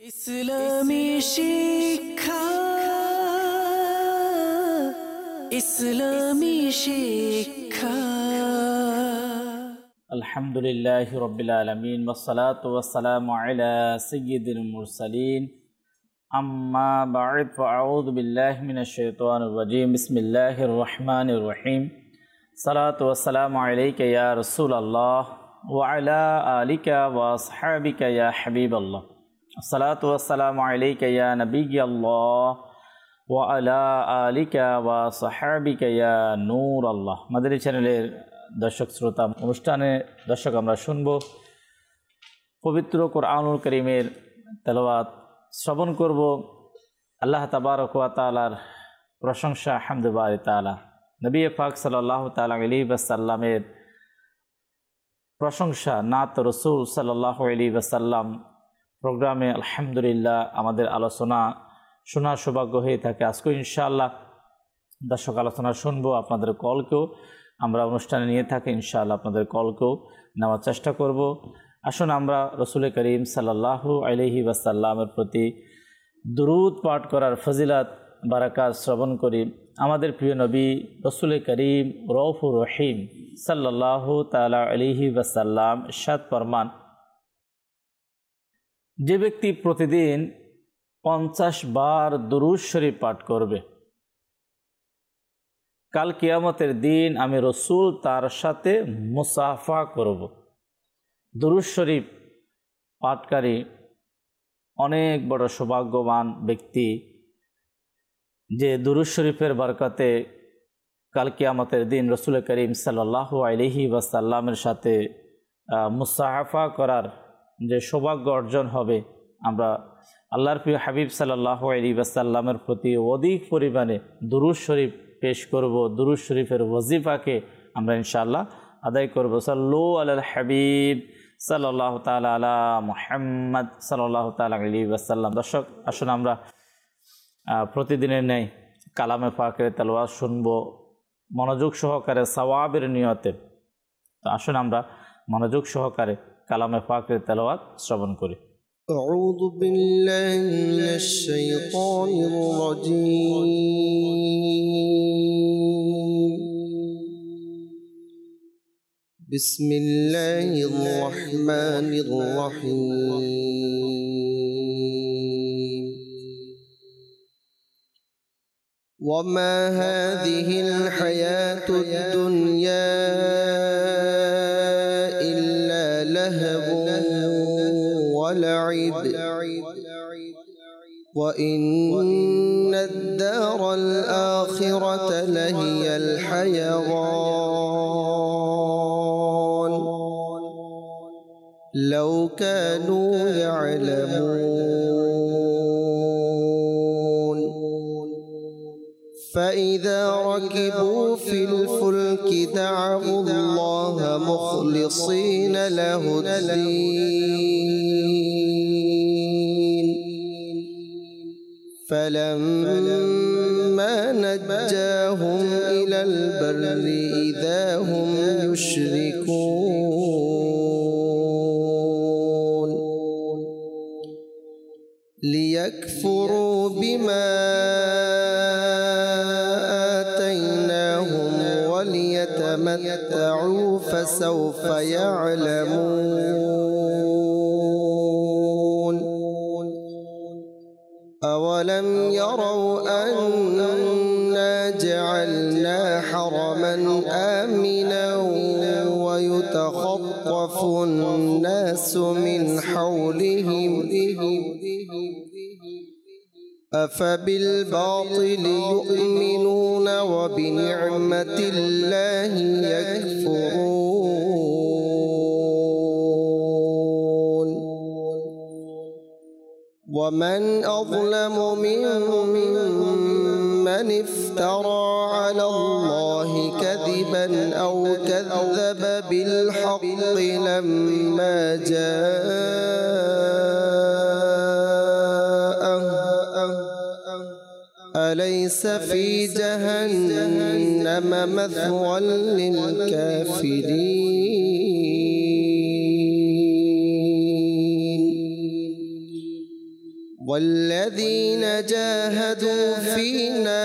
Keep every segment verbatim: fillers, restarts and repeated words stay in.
ইসলামী শিক্ষা ইসলামী শিক্ষা আলহামদুলিল্লাহি রাব্বিল আলামিন ওয়াসসালাতু ওয়াসসালামু আলা সাইয়্যিদিল মুরসালিন আম্মা বা'দ ফাআউযু বিল্লাহি মিনাশ শাইতানির রাজীম বিসমিল্লাহির রহমানির রহিম সালাতু ওয়াসসালামু আলাইকা ইয়া রাসূলুল্লাহ ওয়া আলা আলিকা ওয়া আসহাবিকা ইয়া হাবিবাল্লাহ আসসালাতু ওয়াসসালামু আলাইকা ইয়া নাবিয়্যাল্লাহ ওয়া আলা আলিকা ওয়া আসহাবিকা ইয়া নূরাল্লাহ। মাদানী চ্যানেলের দর্শক শ্রোতা, অনুষ্ঠানে দর্শক আমরা শুনব পবিত্র কোরআনুল কারীমের তেলাওয়াত, শ্রবণ করব আল্লাহ তাবারক ওয়া তাআলার প্রশংসা, হামদে বারি তাআলা, নবী পাক সাল্লাল্লাহু তাআলা আলাইহি ওয়াসাল্লামের প্রশংসা, নাত রাসূল সাল্লাল্লাহু আলাইহি ওয়াসাল্লাম প্রোগ্রামে আলহামদুলিল্লাহ আমাদের আলোচনা শোনার সৌভাগ্য হয়ে থাকে। আজকে ইনশাআল্লাহ দর্শক আলোচনা শুনবো, আপনাদের কলকেও আমরা অনুষ্ঠানে নিয়ে থাকি, ইনশাআল্লাহ আপনাদের কলকেও নেওয়ার চেষ্টা করব। আসুন আমরা রসুল করিম সাল্লাল্লাহু আলাইহি ওয়াসাল্লামের প্রতি দুরূদ পাঠ করার ফজিলত বারাকাত শ্রবণ করি। আমাদের প্রিয় নবী রসুল করিম রউফুর রহিম সাল্লাল্লাহু তাআলা আলাইহি ওয়াসাল্লাম ইরশাদ ফরমান, যে ব্যক্তি প্রতিদিন পঞ্চাশ বার দুরূদ শরীফ পাঠ করবে, কাল কিয়ামতের দিন আমি রসুল তার সাথে মুসাফা করব। দুরূদ শরীফ পাঠকারী অনেক বড় সৌভাগ্যবান ব্যক্তি, যে দুরূদ শরীফের বরকতে কাল কিয়ামতের দিন রসুল করিম সাল্লাল্লাহু আলাইহি ওয়াসাল্লামের সাথে মুসাফা করার যে সৌভাগ্য অর্জন হবে। আমরা আল্লাহর প্রিয় হাবিব সাল্লাল্লাহু আলাইহি ওয়াসাল্লামের প্রতি অধিক পরিমাণে দুরূদ শরীফ পেশ করব, দুরূদ শরীফের ওয়াজিফাকে আমরা ইনশাআল্লাহ আদায় করব। সাল্লু আলাল হাবিব সাল্লাল্লাহু তাআলা আলা মুহাম্মদ সাল্লাল্লাহু তাআলা আলাইহি ওয়াসাল্লাম। দর্শক আসুন আমরা প্রতিদিনের ন্যায় কালামে পাকের তেলাওয়াত শুনব মনোযোগ সহকারে, সওয়াবের নিয়তে। তো আসুন আমরা মনোযোগ সহকারে কালামে পাকের তেলাওয়াত শ্রবণ করি। আউযু বিল্লাহি মিনাশ শাইতানির রাজীম। বিসমিল্লাহির রহমানির রহিম। ওয়ামা হাযিহিল হায়াতুদ দুনিয়া ইল্লা লাহবুন ولعب وإن الدار الآخرة لهي الحيوان لو كانوا يعلمون فإذا ركبوا في الفلك دعوا الله مخلصين له الدين فلما نجاهم إلى البر إذا هم يشركون ليكفروا بما وليتمتعوا فسوف يعلمون أولم يروا أنا جعلنا حرما آمنا ويتخطف الناس من حولهم أفبالباطل يؤمنون وبنعمة الله يكفرون ومن أظلم ممن افترى على الله كذبا أو كذب بالحق لما جاءه أليس في جهنم مثوى للكافرين والذين جاهدوا فينا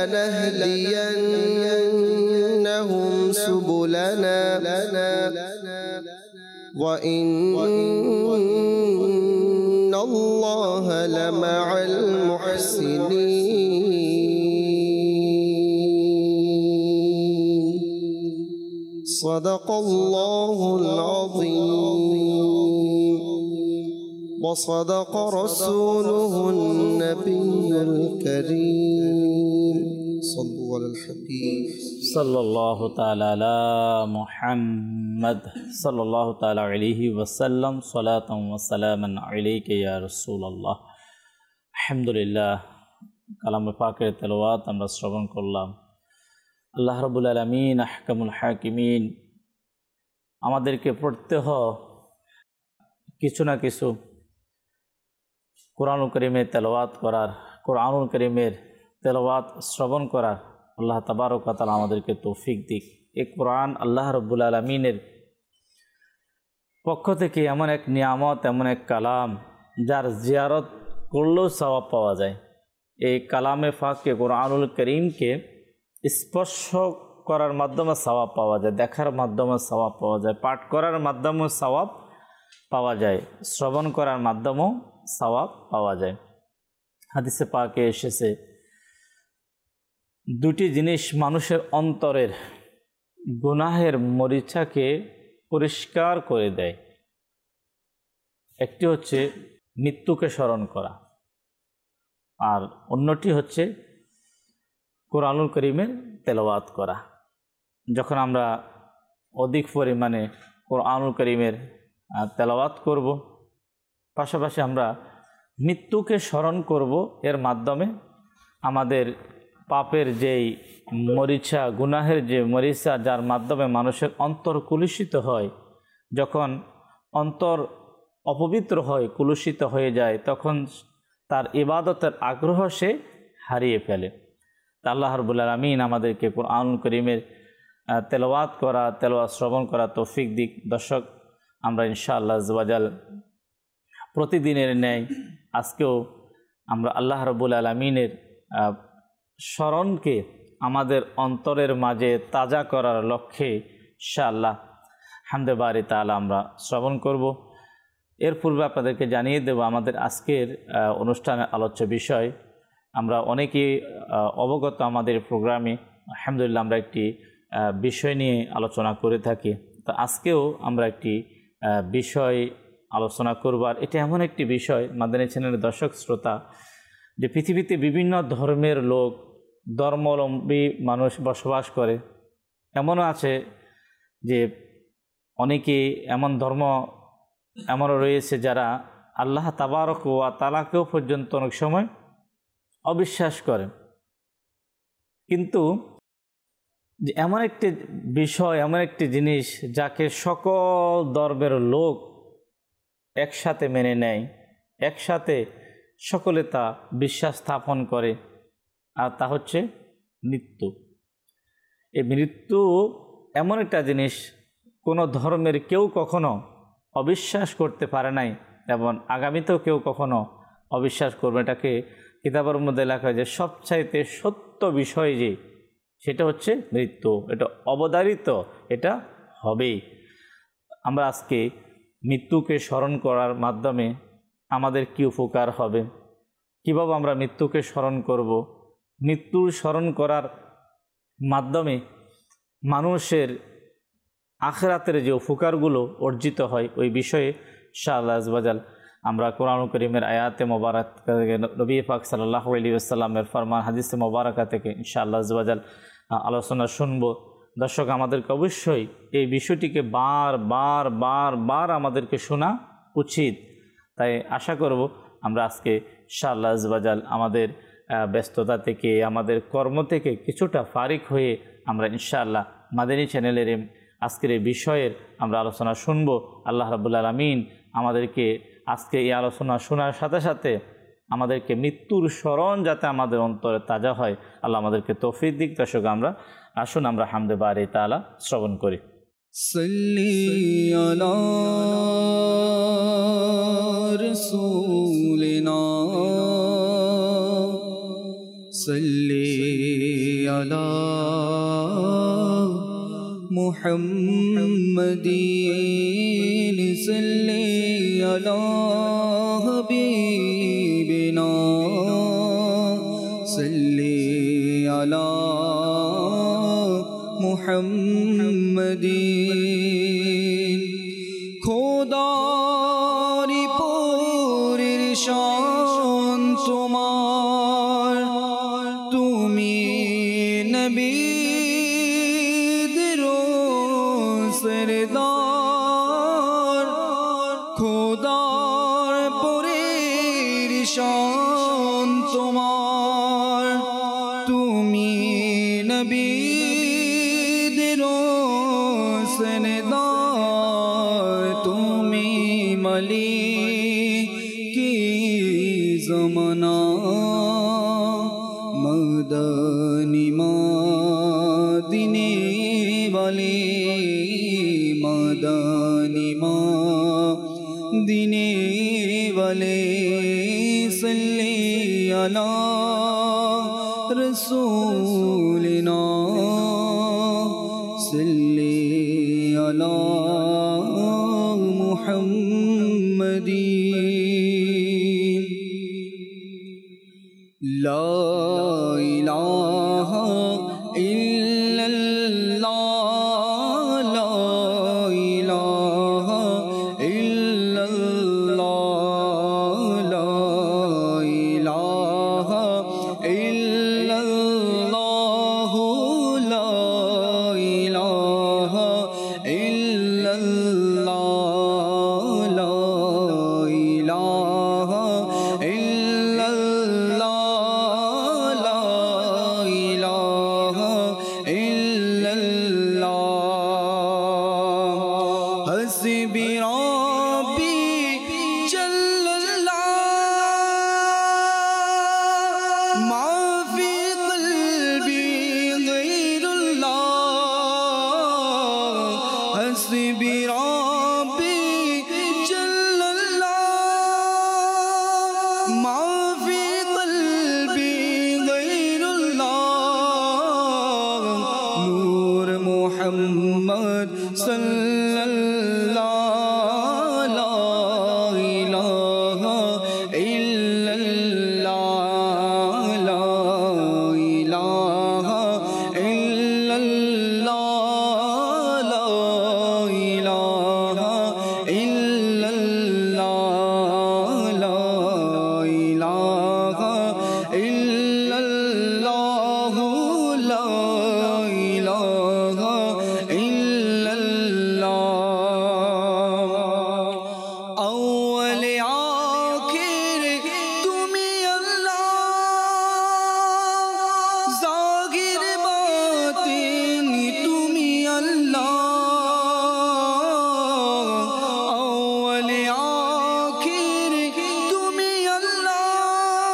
لنهدينهم سبلنا وإن الله لمع المحسنين صدق الله العظيم وصدق رسوله النبي الكريم صلوا على الحبيب সাল্লাল্লাহু তাআলা আলা মুহাম্মদ সাল্লাল্লাহু তাআলা আলাইহি ওয়াসাল্লাম সালাতাম ওয়া সালামান আলাইকা ইয়া রাসূলুল্লাহ। আলহামদুলিল্লাহ, কালামে পাকের তেলাওয়াত আমরা শ্রবণ করলাম। আল্লাহ রাব্বুল আলামিন আহকামুল হাকিমিন আমাদেরকে প্রত্যহ কিছু না কিছু কোরআনুল কারীমের তেলাওয়াত করার, কোরআনুল কারীমের তেলাওয়াত শ্রবণ করার আল্লাহ তাবারক ওয়া তাআলা আমাদেরকে তৌফিক দিক। এই কোরআন আল্লাহ রাব্বুল আলামিনের পক্ষ থেকে এমন এক নিয়ামত, এমন এক কালাম যার জিয়ারত করলেও সওয়াব পাওয়া যায়। এই কালামে ফাঁককে, কোরআনুল কারীমকে স্পর্শ করার মাধ্যমে সওয়াব পাওয়া যায়, দেখার মাধ্যমে সওয়াব পাওয়া যায়, পাঠ করার মাধ্যমেও সওয়াব পাওয়া যায়, শ্রবণ করার মাধ্যমেও সওয়াব পাওয়া যায়। হাদিসে পাকে এসেছে দুটি জিনিস মানুষের অন্তরের গুনাহের মরিচাকে পরিষ্কার করে দেয়। একটি হচ্ছে মৃত্যুকে স্মরণ করা, আর অন্যটি হচ্ছে কোরআনুল কারীমের তেলাওয়াত করা। যখন আমরা অধিক পরিমাণে কোরআনুল কারীমের তেলাওয়াত করব, পাশাপাশি আমরা মৃত্যুকে স্মরণ করব, এর মাধ্যমে আমাদের পাপের যেই মরিচা, গুনাহের যে মরিচা, যার মাধ্যমে মানুষের অন্তর কুলুষিত হয়, যখন অন্তর অপবিত্র হয়, কুলুষিত হয়ে যায়, তখন তার ইবাদতের আগ্রহ সে হারিয়ে ফেলে। তা আল্লাহ রাব্বুল আলামিন আমাদেরকে কোরআনুল কারীমের তেলাওয়াত করা, তেলাওয়াত শ্রবণ করা তৌফিক দিক। দর্শক, আমরা ইনশাআল্লাহ আযজা ওয়া জাল প্রতিদিনের ন্যায় আজকেও আমরা আল্লাহ রাব্বুল আলামিনের স্মরণকে আমাদের অন্তরের মাঝে তাজা করার লক্ষ্যে ইনশাআল্লাহ হামদে বারি তাআলা আমরা শ্রবণ করব। এর পূর্বে আপনাদেরকে জানিয়ে দেব আমাদের আজকের অনুষ্ঠানের আলোচ্য বিষয়। আমরা অনেকেই অবগত আমাদের প্রোগ্রামে আলহামদুলিল্লাহ আমরা একটি বিষয় নিয়ে আলোচনা করে থাকি। তো আজকেও আমরা একটি বিষয় আলোচনা করব, আর এটা এমন একটি বিষয় মাদানী চ্যানেলের দর্শক শ্রোতা, যে পৃথিবীতে বিভিন্ন ধর্মের লোক, ধর্মাবলম্বী মানুষ বসবাস করে। এমনও আছে যে অনেকে এমন ধর্ম এমনও রয়েছে যারা আল্লাহ তাবারক ওয়া তাআলাকেও পর্যন্ত অনেক সময় অবিশ্বাস করে। কিন্তু যে এমন একটি বিষয়, এমন একটি জিনিস যাকে সকল ধর্মের লোক একসাথে মেনে নেয়, একসাথে সকলে তা বিশ্বাস স্থাপন করে, আর তা হচ্ছে মৃত্যু। এই মৃত্যু এমন একটা জিনিস কোনো ধর্মের কেউ কখনো অবিশ্বাস করতে পারে নাই, এবং আগামীতেও কেউ কখনো অবিশ্বাস করবে। এটাকে কিতাবের মধ্যে লেখা হয় যে সবচাইতে সত্য বিষয় যে সেটা হচ্ছে মৃত্যু। এটা অবধারিত, এটা হবেই। আমরা আজকে মৃত্যুকে স্মরণ করার মাধ্যমে আমাদের কী উপকার হবে, কীভাবে আমরা মৃত্যুকে স্মরণ করব, মৃত্যুর স্মরণ করার মাধ্যমে মানুষের আখিরাতের যে উপকারগুলো অর্জিত হয়, ওই বিষয়ে ইনশাআল্লাহ আযজা ওয়া জাল আমরা কোরআনুল কারীমের আয়াতে মোবারক, নবী পাক সাল্লাল্লাহু আলাইহি ওয়াসাল্লামের ফরমান, হাদিসে মোবারকা থেকে ইনশাআল্লাহ আযজা ওয়া জাল আলোচনা শুনব। দর্শক, আমাদেরকে অবশ্যই এই বিষয়টিকে বার বার বার বার আমাদেরকে শোনা উচিত। তাই আশা করব আমরা আজকে ইনশাআল্লাহ আযজা ওয়া জাল আমাদের ব্যস্ততা থেকে, আমাদের কর্ম থেকে কিছুটা ফারিক হয়ে আমরা ইনশাআল্লাহ মাদানী চ্যানেলের আজকের এই বিষয়ের আমরা আলোচনা শুনব। আল্লাহ রাব্বুল আলামিন আমাদেরকে আজকে এই আলোচনা শোনার সাথে সাথে আমাদেরকে মৃত্যুর স্মরণ যাতে আমাদের অন্তরে তাজা হয়, আল্লাহ আমাদেরকে তৌফিক দিক। দর্শক, আমরা আসুন আমরা হামদে বারি তাআলা শ্রবণ করি। সাল্লি আলা রাসূলিনা सल्ली अला मुहम्मदीन सल्ली अला हबीबिना सल्ली अला मुहम्मदीन खोदारी पूरी शान तुम्हार तुमी नबी सरदार खुदार पुरीर शान तुम्हार तुमी नबी दिरो सरदार तुमी मलिक की ज़माना मदनी मदीने वाले मदनी मदीने वाले सल्ली अला रसूलिना सल्ली अला मुहम्मदीन ला इलाहा इल्लल्लाह हस्बी रब्बी जल्लल्लाह मा फी क़ल्बी ग़ैरुल्लाह हस्बी रब्बी जल्लल्लाह मा फी क़ल्बी ग़ैरुल्लाह नूर मुहम्मद सल्लल्लाहु ला इलाहा इल्लल्लाह ला इलाहा इल्लल्लाह ला इलाहा इल्लल्लाह ला इलाहा इल्लल्लाह ला इलाहा अव्वल आखिर तुम्ही अल्लाह ज़ाहिर बातिन तुम्ही अल्लाह अव्वल आखिर तुम्ही अल्लाह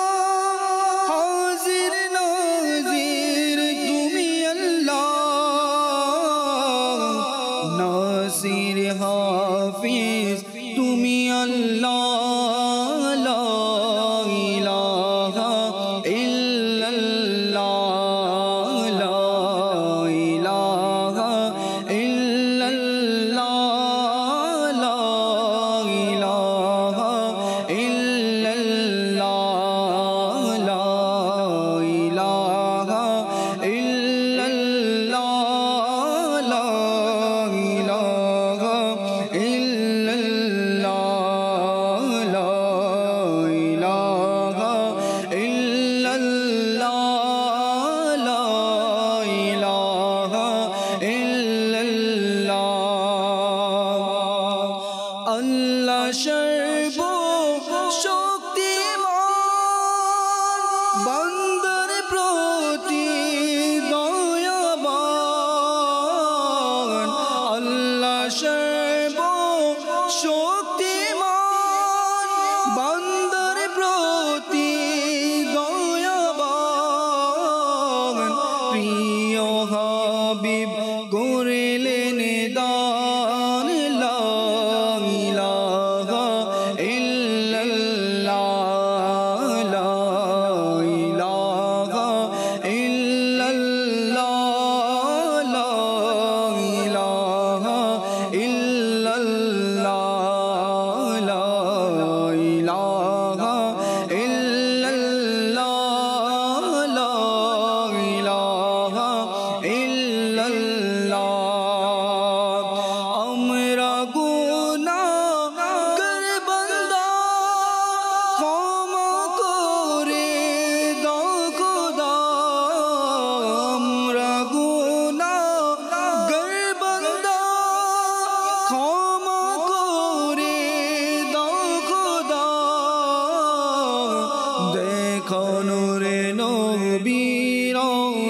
দেখানোরে নবীর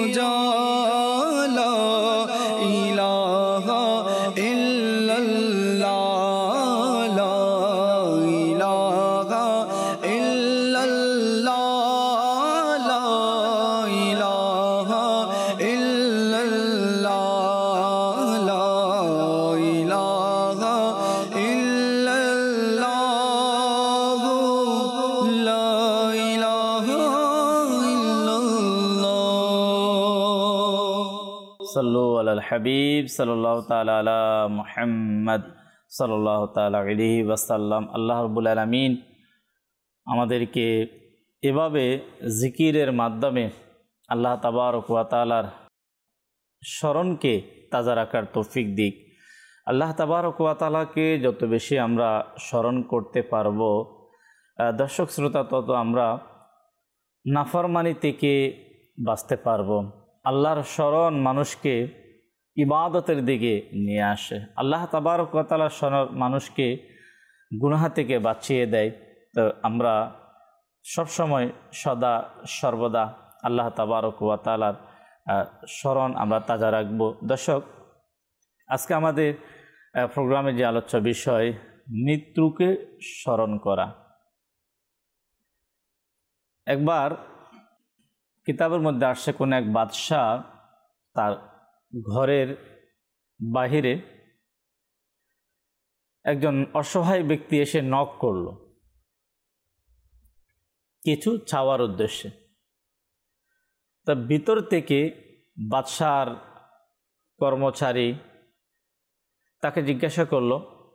জালা ইলাহা ইল্লাল্লাহ লা ইলাহা ইল্লাল্লাহ লা ইলাহা ইল্লাল্লাহ লা ইলাহা ইল্লাল্লাহ লা ইলাহা ইল্লাল্লাহ। সাল্লু আলাল হাবিব সাল্লাল্লাহু তাআলা আলা মুহাম্মদ সাল্লাল্লাহু তাআলা আলাইহি ওয়াসাল্লাম। আল্লাহ রাব্বুল আলামিন আমাদেরকে এভাবে জিকিরের মাধ্যমে আল্লাহ তাবারক ওয়া তাআলার স্মরণকে তাজা রাখার তৌফিক দিক। আল্লাহ তাবারক ওয়া তাআলাকে যত বেশি আমরা স্মরণ করতে পারবো, দর্শক শ্রোতা, তত আমরা নাফরমানি থেকে বাঁচতে পারবো। আল্লাহর স্মরণ মানুষকে ইবাদতের দিকে নিয়ে আসে। আল্লাহ তাবারক ওয়া তাআলার স্মরণ মানুষকে গুনাহ থেকে বাঁচিয়ে দেয়। তো আমরা সবসময় সদা সর্বদা আল্লাহ তাবারক ওয়া তাআলার স্মরণ আমরা তাজা রাখবো। দর্শক, আজকে আমাদের প্রোগ্রামে যে আলোচ্য বিষয়, মৃত্যুকে স্মরণ করা। একবার কিতাবের মধ্যে আসছে, কোন এক বাদশাহ তার ঘরের বাহিরে একজন অসহায় ব্যক্তি এসে নক করল কিছু চাওয়ার উদ্দেশ্যে। তা ভিতর থেকে বাদশার কর্মচারী তাকে জিজ্ঞাসা করল,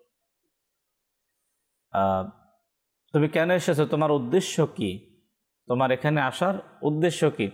তুমি কেন এসেছো, তোমার উদ্দেশ্য কি, তোমার এখানে আসার উদ্দেশ্য কি?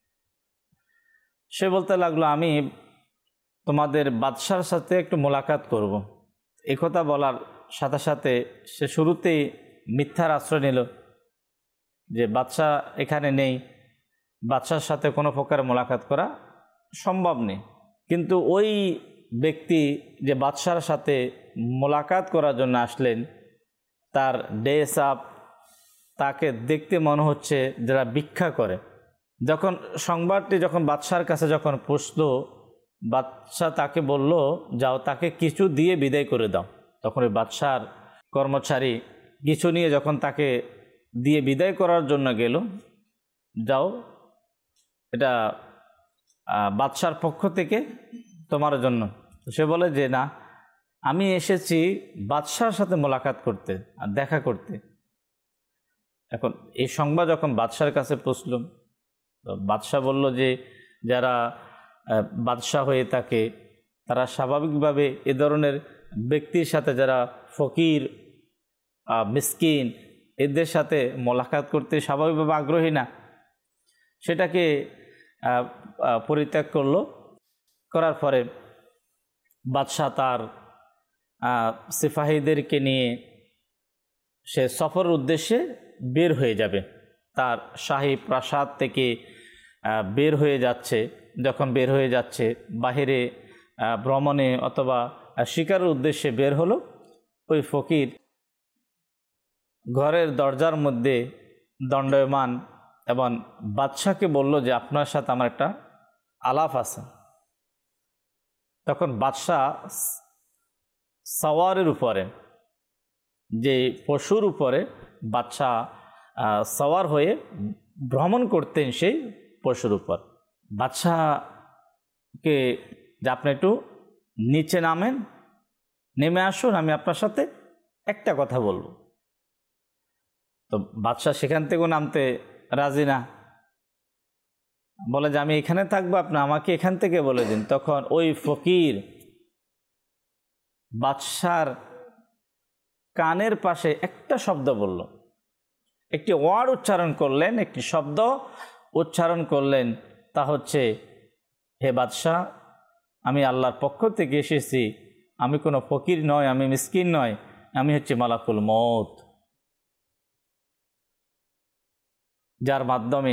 সে বলতে লাগলো, আমি তোমাদের বাদশার সাথে একটু মোলাকাত করব। এই কথা বলার সাথে সাথে সে শুরুতেই মিথ্যার আশ্রয় নিল যে বাদশা এখানে নেই, বাদশার সাথে কোনো প্রকার মোলাকাত করা সম্ভব নেই। কিন্তু ওই ব্যক্তি যে বাদশার সাথে মোলাকাত করার জন্য আসলেন, তার ড্রেস আপ, তাকে দেখতে মনে হচ্ছে যারা ভিক্ষা করে। যখন সংবাদটি যখন বাদশার কাছে যখন পৌঁছলো, বাদশা তাকে বলল, যাও তাকে কিছু দিয়ে বিদায় করে দাও। তখন ওই বাদশার কর্মচারী কিছু নিয়ে যখন তাকে দিয়ে বিদায় করার জন্য গেল, যাও এটা বাদশার পক্ষ থেকে তোমার জন্য। সে বলে যে না, আমি এসেছি বাদশার সাথে মোলাকাত করতে আর দেখা করতে। এখন এই সংবাদ যখন বাদশার কাছে পৌঁছল, বাদশাহ বলল যে যারা বাদশাহ হয়ে থাকে তারা স্বাভাবিকভাবে এ ধরনের ব্যক্তির সাথে, যারা ফকির মিসকিন, এদের সাথে মোলাকাত করতে স্বাভাবিকভাবে আগ্রহী না। সেটাকে পরিত্যাগ করলো। করার পরে বাদশাহ তার সিপাহীদেরকে নিয়ে সে সফরের উদ্দেশ্যে বের হয়ে যাবে। তার শাহী প্রাসাদ থেকে বের হয়ে যাচ্ছে। যখন বের হয়ে যাচ্ছে, বাহিরে ভ্রমণে অথবা শিকারের উদ্দেশ্যে বের হলো, ওই ফকির ঘরের দরজার মধ্যে দণ্ডায়মান এবং বাদশাকে বলল যে আপনার সাথে আমার একটা আলাপ আছে। তখন বাদশাহ সওয়ারের উপরে, যে পশুর উপরে বাদশাহ সওয়ার হয়ে ভ্রমণ করতেন, সেই পশুর উপর বাদশাহকে যে আপনি একটু নিচে নামেন, নেমে আসুন, আমি আপনার সাথে একটা কথা বলবো। তো বাদশাহ সেখান থেকেও নামতে রাজি না, বলে যে আমি এখানে থাকবো, আপনি আমাকে এখান থেকে বলে দিন। তখন ওই ফকির বাদশার কানের পাশে একটা শব্দ বলল, একটি ওয়ার্ড উচ্চারণ করলেন, একটি শব্দ উচ্চারণ করলেন, তা হচ্ছে, হে বাদশাহ, আমি আল্লাহর পক্ষ থেকে এসেছি, আমি কোনো ফকির নয়, আমি মিসকিন নয়, আমি হচ্ছে মালাকুল মউত, যার মাধ্যমে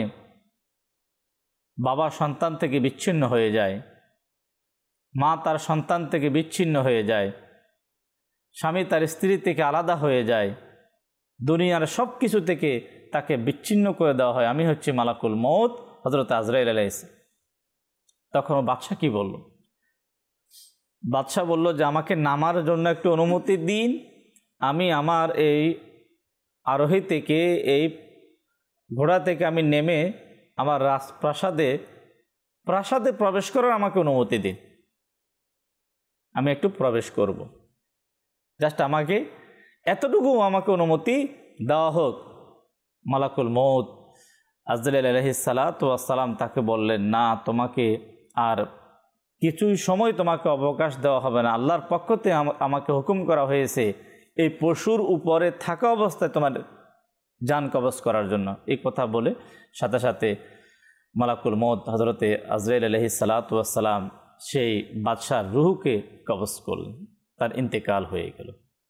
বাবা সন্তান থেকে বিচ্ছিন্ন হয়ে যায়, মা তার সন্তান থেকে বিচ্ছিন্ন হয়ে যায়, স্বামী তার স্ত্রী থেকে আলাদা হয়ে যায়, দুনিয়ার সব কিছু থেকে তাকে বিচ্ছিন্ন করে দেওয়া হয়, আমি হচ্ছি মালাকুল মউত হযরত আজরাইল আলাইহিস সালাম। তখন বাদশাহ কি বলল? বাদশাহ বলল যে আমাকে নামার জন্য একটু অনুমতি দিন, আমি আমার এই আরোহী থেকে, এই ঘোড়া থেকে আমি নেমে আমার রাজপ্রাসাদে প্রাসাদে প্রবেশ করার আমাকে অনুমতি দিন, আমি একটু প্রবেশ করব। জাস্ট আমাকে এতটুকু আমাকে অনুমতি দেওয়া হোক। মালাকুল মউত আজরাইল আলাইহিস সালাতু ওয়াস সালাম তাকে বললেন, না, তোমাকে আর কিছুই সময় তোমাকে অবকাশ দেওয়া হবে না, আল্লাহর পক্ষ থেকে আমাকে হুকুম করা হয়েছে এই পশুর উপরে থাকা অবস্থায় তোমার জান কবজ করার জন্য। এই কথা বলে সাথে সাথে মালাকুল মউত হযরতে আজরাইল আলাইহিস সালাতু ওয়াস সালাম সেই বাদশার রূহকে কবজ করলেন, তার ইন্তেকাল হয়ে গেল।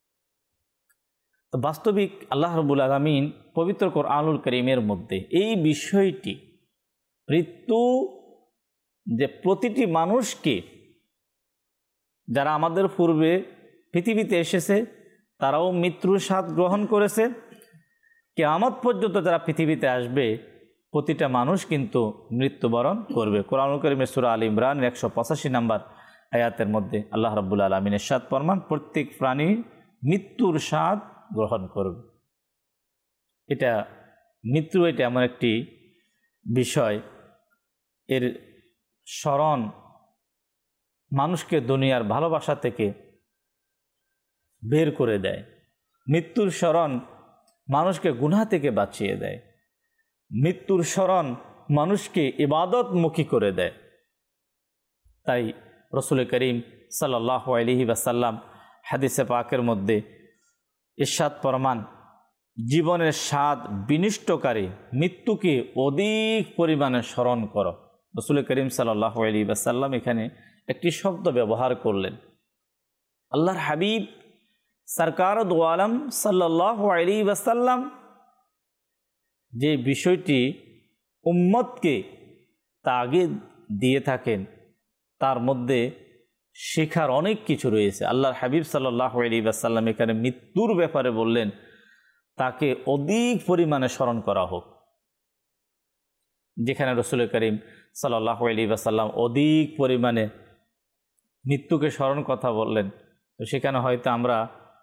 তো বাস্তবিক আল্লাহ রাব্বুল আলামিন পবিত্র কোরআনুল কারীমের মধ্যে এই বিষয়টি, মৃত্যু যে প্রতিটি মানুষকে, যারা আমাদের পূর্বে পৃথিবীতে এসেছে তারাও মৃত্যুর স্বাদ গ্রহণ করেছে, কিয়ামত পর্যন্ত যারা পৃথিবীতে আসবে প্রতিটা মানুষ কিন্তু মৃত্যুবরণ করবে। কোরআনুল কারীমের সূরা আল ইমরানের একশো পঁচাশি নম্বর আয়াতের মধ্যে আল্লাহ রাব্বুল আলামিন ইরশাদ ফরমান, প্রত্যেক প্রাণী মৃত্যুর স্বাদ গ্রহণ করবে। এটা মৃত্যু এটা এমন একটি বিষয়, এর স্মরণ মানুষকে দুনিয়ার ভালোবাসা থেকে বের করে দেয়। মৃত্যুর স্মরণ মানুষকে গুনাহ থেকে বাঁচিয়ে দেয়। মৃত্যুর স্মরণ মানুষকে ইবাদতমুখী করে দেয়। তাই রাসূল করিম সাল্লাল্লাহু আলাইহি ওয়াসাল্লাম হাদিসে পাকের মধ্যে ইরশাদ ফরমান, জীবনের স্বাদ বিনষ্টকারী মৃত্যুকে অধিক পরিমাণে স্মরণ করো। রাসূল করিম সাল্লাল্লাহু আলাইহি ওয়াসাল্লাম এখানে একটি শব্দ ব্যবহার করলেন। আল্লাহর হাবিব সরকার দু আলম সাল্লাল্লাহু আলাইহি ওয়াসাল্লাম যে বিষয়টি উম্মতকে তাগিদ দিয়ে থাকেন তার মধ্যে শেখার অনেক কিছু রয়েছে। আল্লাহর হাবিব সাল্লাল্লাহু আলাইহি ওয়াসাল্লাম এখানে মৃত্যুর ব্যাপারে বললেন তাকে অধিক পরিমাণে স্মরণ করা হোক। যেখানে রাসূল করিম সাল্লাল্লাহু আলাইহি ওয়াসাল্লাম অধিক পরিমাণে মৃত্যুকে স্মরণ কথা বললেন, তো সেখানে হয়তো আমরা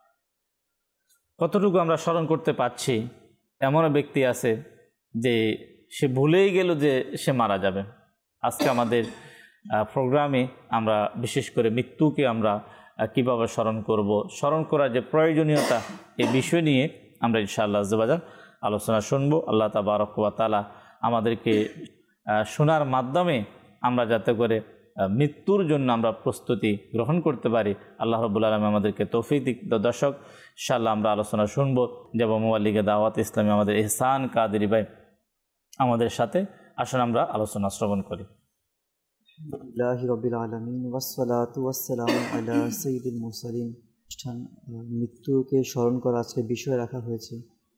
কতটুকু আমরা স্মরণ করতে পারছি। এমনও ব্যক্তি আছে যে সে ভুলেই গেল যে সে মারা যাবে। আজকে আমাদের প্রোগ্রামে আমরা বিশেষ করে মৃত্যুকে আমরা কিভাবে স্মরণ করব, স্মরণ করার যে প্রয়োজনীয়তা, এই বিষয় নিয়ে আমরা ইনশাআল্লাহ আযওয়াজাল আলোচনা শুনবো। আল্লাহ তাবারক ওয়া তাআলা আমাদেরকে শোনার মাধ্যমে আমরা যাতে করে মৃত্যুর জন্য আমরা প্রস্তুতি গ্রহণ করতে পারি, আল্লাহ রাব্বুল আলামিন আমাদেরকে তৌফিক দিক। দর্শক, ইনশাআল্লাহ আমরা আলোচনা শুনবো। যাব মুআল্লিগে দাওয়াত ইসলামী আমাদের ইহসান কাদেরী ভাই আমাদের সাথে, আসুন আমরা আলোচনা শ্রবণ করি। আলহামদুলিল্লাহি রাব্বিল আলামিন ওয়াসসালাতু ওয়াসসালামু আলা সাইয়্যিদিল মুরসালিন। মৃত্যুকে স্মরণ করা আজকে বিষয় রাখা হয়েছে।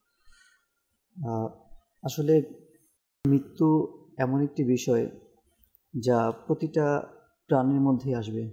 আসলে মৃত্যু এমন একটি বিষয় যা প্রতিটা প্রাণীর মধ্যেই আসবে।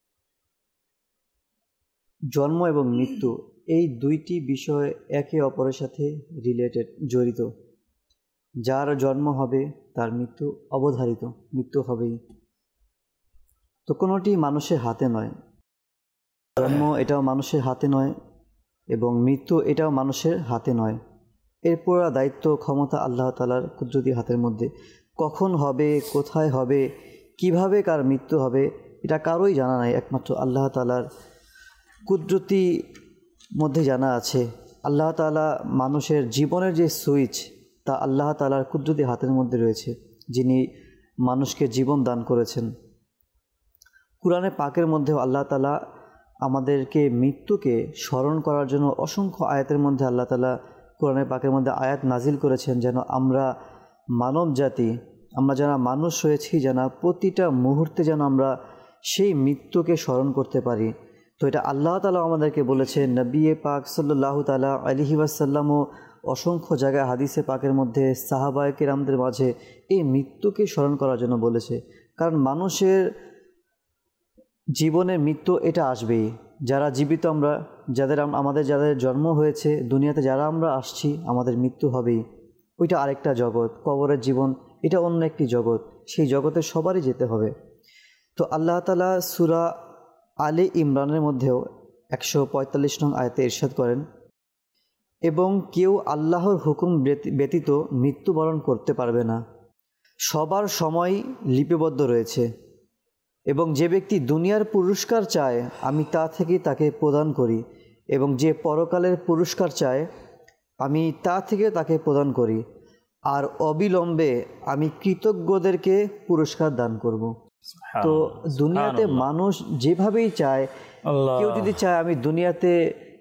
জন্ম এবং মৃত্যু এই দুইটি বিষয় একে অপরের সাথে রিলেটেড, জড়িত। যার জন্ম হবে তার মৃত্যু অবধারিত, মৃত্যু হবেই। তো কোনোটি মানুষের হাতে নয়, জন্ম এটাও মানুষের হাতে নয় এবং মৃত্যু এটাও মানুষের হাতে নয়। এর পুরো দায়িত্ব ক্ষমতা আল্লাহ তাআলার কুদরতি হাতের মধ্যে। কখন হবে, কোথায় হবে, কিভাবে কার মৃত্যু হবে এটা কারোই জানা নাই, একমাত্র আল্লাহ তাআলার কুদরতি মধ্যে জানা আছে। আল্লাহ তাআলা মানুষের জীবনের যে সুইচ তা আল্লাহ তাআলার কুদরতি হাতের মধ্যে রয়েছে, যিনি মানুষকে জীবন দান করেছেন। কুরআনে পাকের মধ্যেও আল্লাহ তাআলা আমাদেরকে মৃত্যুকে স্মরণ করার জন্য অসংখ্য আয়াতের মধ্যে আল্লাহ তাআলা কুরআনে পাকের মধ্যে আয়াত নাজিল করেছেন, যেন আমরা মানব জাতি, আমরা যারা মানুষ হয়েছি, যেন প্রতিটা মুহূর্তে যেন আমরা সেই মৃত্যুকে স্মরণ করতে পারি। তো এটা আল্লাহ তাআলা আমাদেরকে বলেছেন। নবী পাক সাল্লাল্লাহু তাআলা আলাইহি ওয়াসাল্লামও অসংখ্য জায়গায় হাদিসে পাকের মধ্যে সাহাবায়ে কেরামদের মাঝে এই মৃত্যুকে স্মরণ করার জন্য বলেছে। কারণ মানুষের জীবনে মৃত্যু এটা আসবেই। যারা জীবিত আমরা, যাদের আমাদের যাদের জন্ম হয়েছে দুনিয়াতে, যারা আমরা আসছি, আমাদের মৃত্যু হবেই। ওইটা আরেকটা জগৎ, কবরের জীবন এটা অন্য একটি জগৎ, সেই জগতে সবারই যেতে হবে। তো আল্লাহ তাআলা সূরা আলে ইমরানের মধ্যেও একশো পঁয়তাল্লিশ নং আয়াতে ইরশাদ করেন, এবং কেউ আল্লাহর হুকুম ব্যতীত মৃত্যুবরণ করতে পারবে না, সবার সময় লিপিবদ্ধ রয়েছে, এবং যে ব্যক্তি দুনিয়ার পুরস্কার চায় আমি তা থেকে তাকে প্রদান করি, এবং যে পরকালের পুরস্কার চায় আমি তা থেকে তাকে প্রদান করি, আর অবিলম্বে আমি কৃতজ্ঞদেরকে পুরস্কার দান করব। তো দুনিয়াতে মানুষ যেভাবেই চায়, কেউ যদি চায় আমি দুনিয়াতে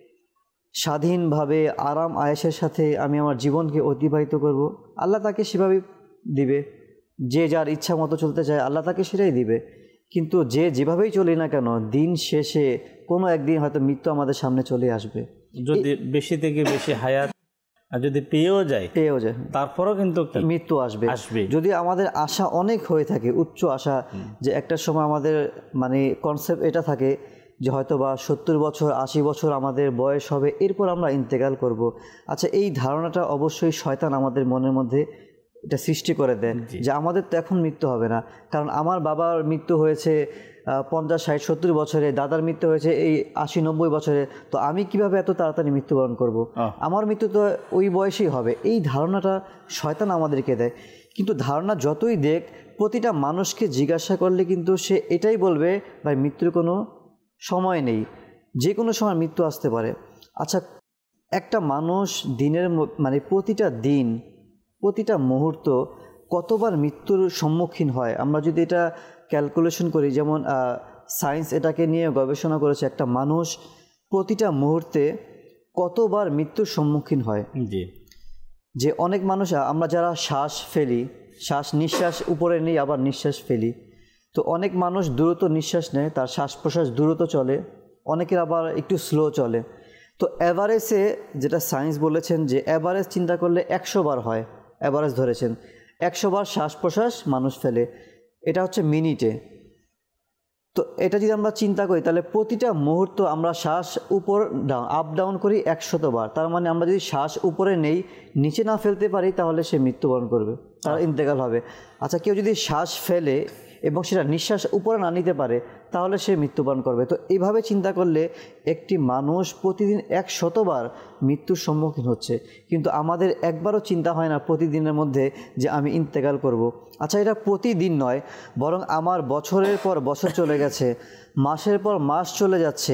স্বাধীনভাবে আরাম আয়েশের সাথে আমি আমার জীবনকে অতিবাহিত করব, আল্লাহ তাকে সেভাবেই দিবে। যে যার ইচ্ছা মতো চলতে চায় আল্লাহ তাকে সেটাই দিবে। কিন্তু যে যেভাবেই চলি না কেন, দিন শেষে কোনো একদিন হয়তো মৃত্যু আমাদের সামনে চলে আসবে। যদি বেশি থেকে বেশি হায়াত আর যদি পেয়েও যায় পেয়েও যায় তারপরেও কিন্তু মৃত্যু আসবে আসবে। যদি আমাদের আশা অনেক হয়ে থাকে, উচ্চ আশা, যে একটা সময় আমাদের মানে কনসেপ্ট এটা থাকে যে হয়তো বা সত্তর বছর আশি বছর আমাদের বয়স হবে, এরপর আমরা ইন্তেকাল করব। আচ্ছা, এই ধারণাটা অবশ্যই শয়তান আমাদের মনের মধ্যে এটা সৃষ্টি করে দেন যে আমাদের তো এখন মৃত্যু হবে না, কারণ আমার বাবার মৃত্যু হয়েছে পঞ্চাশ ষাট সত্তর বছরে, দাদার মৃত্যু হয়েছে এই আশি নব্বই বছরে, তো আমি কিভাবে এত তাড়াতাড়ি মৃত্যুবরণ করব, আমার মৃত্যু তো ওই বয়সেই হবে। এই ধারণাটা শয়তান আমাদেরকে দেয়। কিন্তু ধারণা যতই দেখ, প্রতিটা মানুষকে জিজ্ঞাসা করলে কিন্তু সে এটাই বলবে, ভাই মৃত্যুর কোনো সময় নেই, যে কোনো সময় মৃত্যু আসতে পারে। আচ্ছা, একটা মানুষ দিনের মানে প্রতিটা দিন প্রতিটা মুহূর্ত কতবার মৃত্যুর সম্মুখীন হয়, আমরা যদি এটা ক্যালকুলেশন করি, যেমন সায়েন্স এটাকে নিয়ে গবেষণা করেছে, একটা মানুষ প্রতিটা মুহূর্তে কতবার মৃত্যুর সম্মুখীন হয়। জি, যে অনেক মানুষ আমরা যারা শ্বাস ফেলি, শ্বাস নিঃশ্বাস উপরে নেই আবার নিঃশ্বাস ফেলি, তো অনেক মানুষ দ্রুত নিঃশ্বাস নেয়, তার শ্বাস প্রশ্বাস দ্রুত চলে, অনেকের আবার একটু স্লো চলে। তো অ্যাভারেজে যেটা সায়েন্স বলেছেন যে অ্যাভারেজ চিন্তা করলে একশো বার হয়, অ্যাভারেজ ধরেছেন একশো বার শ্বাস প্রশ্বাস মানুষ ফেলে, এটা হচ্ছে মিনিটে। তো এটা যদি আমরা চিন্তা করি তাহলে প্রতিটা মুহূর্ত আমরা শ্বাস উপর ডাউন আপ ডাউন করি একশত বার, তার মানে আমরা যদি শ্বাস উপরে নেই নিচে না ফেলতে পারি তাহলে সে মৃত্যুবরণ করবে, তার ইন্তেকাল হবে। আচ্ছা, কেউ যদি শ্বাস ফেলে এবং সেটা নিঃশ্বাস উপরে না নিতে পারে তাহলে সে মৃত্যুবরণ করবে। তো এইভাবে চিন্তা করলে একটি মানুষ প্রতিদিন এক শতবার মৃত্যুর সম্মুখীন হচ্ছে, কিন্তু আমাদের একবারও চিন্তা হয় না প্রতিদিনের মধ্যে যে আমি ইন্তেকাল করব। আচ্ছা, এটা প্রতিদিন নয়, বরং আমার বছরের পর বছর চলে গেছে, মাসের পর মাস চলে যাচ্ছে,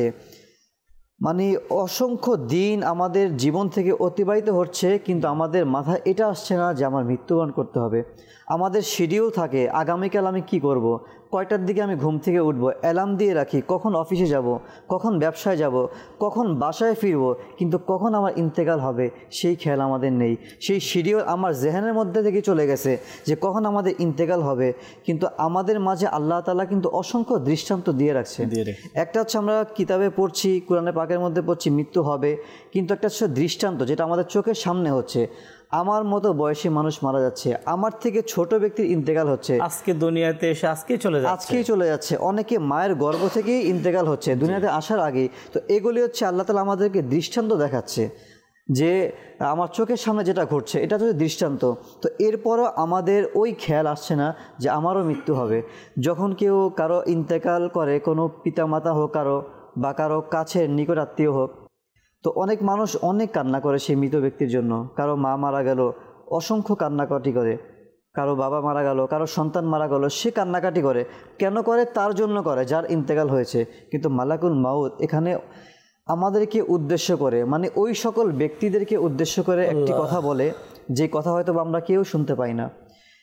মানে অসংখ্য দিন আমাদের জীবন থেকে অতিবাহিত হচ্ছে, কিন্তু আমাদের মাথায় এটা আসছে না যে আমার মৃত্যুবরণ করতে হবে। আমাদের শিডিউল থাকে, আগামীকাল আমি কি করব, কয়টার দিকে আমি ঘুম থেকে উঠব, অ্যালার্ম দিয়ে রাখি, কখন অফিসে যাব, কখন ব্যবসায় যাব, কখন বাসায় ফিরব, কিন্তু কখন আমার ইন্তেকাল হবে সেই খেয়াল আমাদের নেই। সেই শিডিউল আমার জেহেনের মধ্যে থেকে চলে গেছে যে কখন আমাদের ইন্তেকাল হবে, কিন্তু আমাদের মাঝে আল্লাহ তাআলা কিন্তু অসংখ্য দৃষ্টান্ত দিয়ে রাখছে। একটা হচ্ছে আমরা কিতাবে পড়ছি, কোরআনে পাকের মধ্যে পড়ছি মৃত্যু হবে, কিন্তু একটা হচ্ছে দৃষ্টান্ত যেটা আমাদের চোখের সামনে হচ্ছে, আমার মতো বয়সী মানুষ মারা যাচ্ছে, আমার থেকে ছোট ব্যক্তির ইন্তেকাল হচ্ছে, আজকে দুনিয়াতে এসে আজকেই চলে যাচ্ছে আজকেই চলে যাচ্ছে অনেকে মায়ের গর্ভ থেকেই ইন্তেকাল হচ্ছে দুনিয়াতে আসার আগেই। তো এগুলি হচ্ছে আল্লাহ তাআলা আমাদেরকে দৃষ্টান্ত দেখাচ্ছে যে আমার চোখের সামনে যেটা ঘটছে এটা হচ্ছে দৃষ্টান্ত। তো এরপরও আমাদের ওই খেয়াল আসছে না যে আমারও মৃত্যু হবে। যখন কেউ কারো ইন্তেকাল করে, কোনো পিতামাতা হোক কারো বা কারো কাছের নিকট আত্মীয় হোক, তো অনেক মানুষ অনেক কান্না করে সেই মৃত ব্যক্তির জন্য। কারো মা মারা গেল, অসংখ্য কান্নাকাটি করে, কারো বাবা মারা গেল, কারো সন্তান মারা গেল, সে কান্নাকাটি করে। কেন করে? তার জন্য করে যার ইন্তেকাল হয়েছে। কিন্তু মালাকুল মাউত এখানে আমাদেরকে উদ্দেশ্য করে, মানে ওই সকল ব্যক্তিদেরকে উদ্দেশ্য করে একটি কথা বলে, যে কথা হয়তো আমরা কেউ শুনতে পাই না,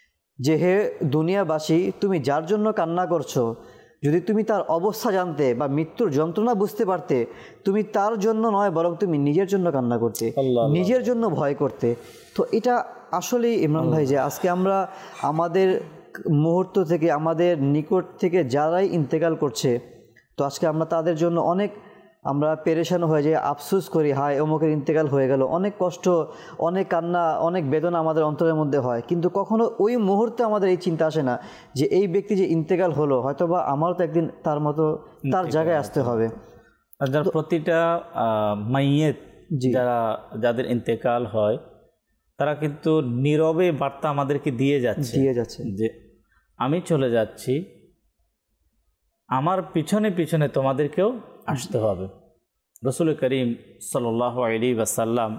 যে হে দুনিয়াবাসী, তুমি যার জন্য কান্না করছো, যদি তুমি তার অবস্থা জানতে বা মৃত্যুর যন্ত্রণা বুঝতে পারতে, তুমি তার জন্য নয় বরং তুমি নিজের জন্য কান্না করতে, নিজের জন্য ভয় করতে। তো এটা আসলেই ইমরান ভাই, যে আজকে আমরা আমাদের মুহূর্ত থেকে, আমাদের নিকট থেকে যারাই ইন্তেকাল করছে, তো আজকে আমরা তাদের জন্য অনেক আমরা পেরেশান হয়ে যাই, আফসোস করি, হায় অমুকের ইন্তেকাল হয়ে গেল, অনেক কষ্ট, অনেক কান্না, অনেক বেদনা আমাদের অন্তরের মধ্যে হয়। কিন্তু কখনো ওই মুহূর্তে আমাদের এই চিন্তা আসে না যে এই ব্যক্তি যে ইন্তেকাল হলো, হয়তো বা আমারও তো একদিন তার মতো তার জায়গায় আসতে হবে। যার প্রতিটা মাইয়েত যারা যাদের ইন্তেকাল হয় তারা কিন্তু নীরবে বার্তা আমাদেরকে দিয়ে যাচ্ছে দিয়ে যাচ্ছে যে আমি চলে যাচ্ছি, আমার পিছনে পিছনে তোমাদেরকেও আসতে হবে। রসুল করিম সাল্লাল্লাহু আলাইহি ওয়াসাল্লাম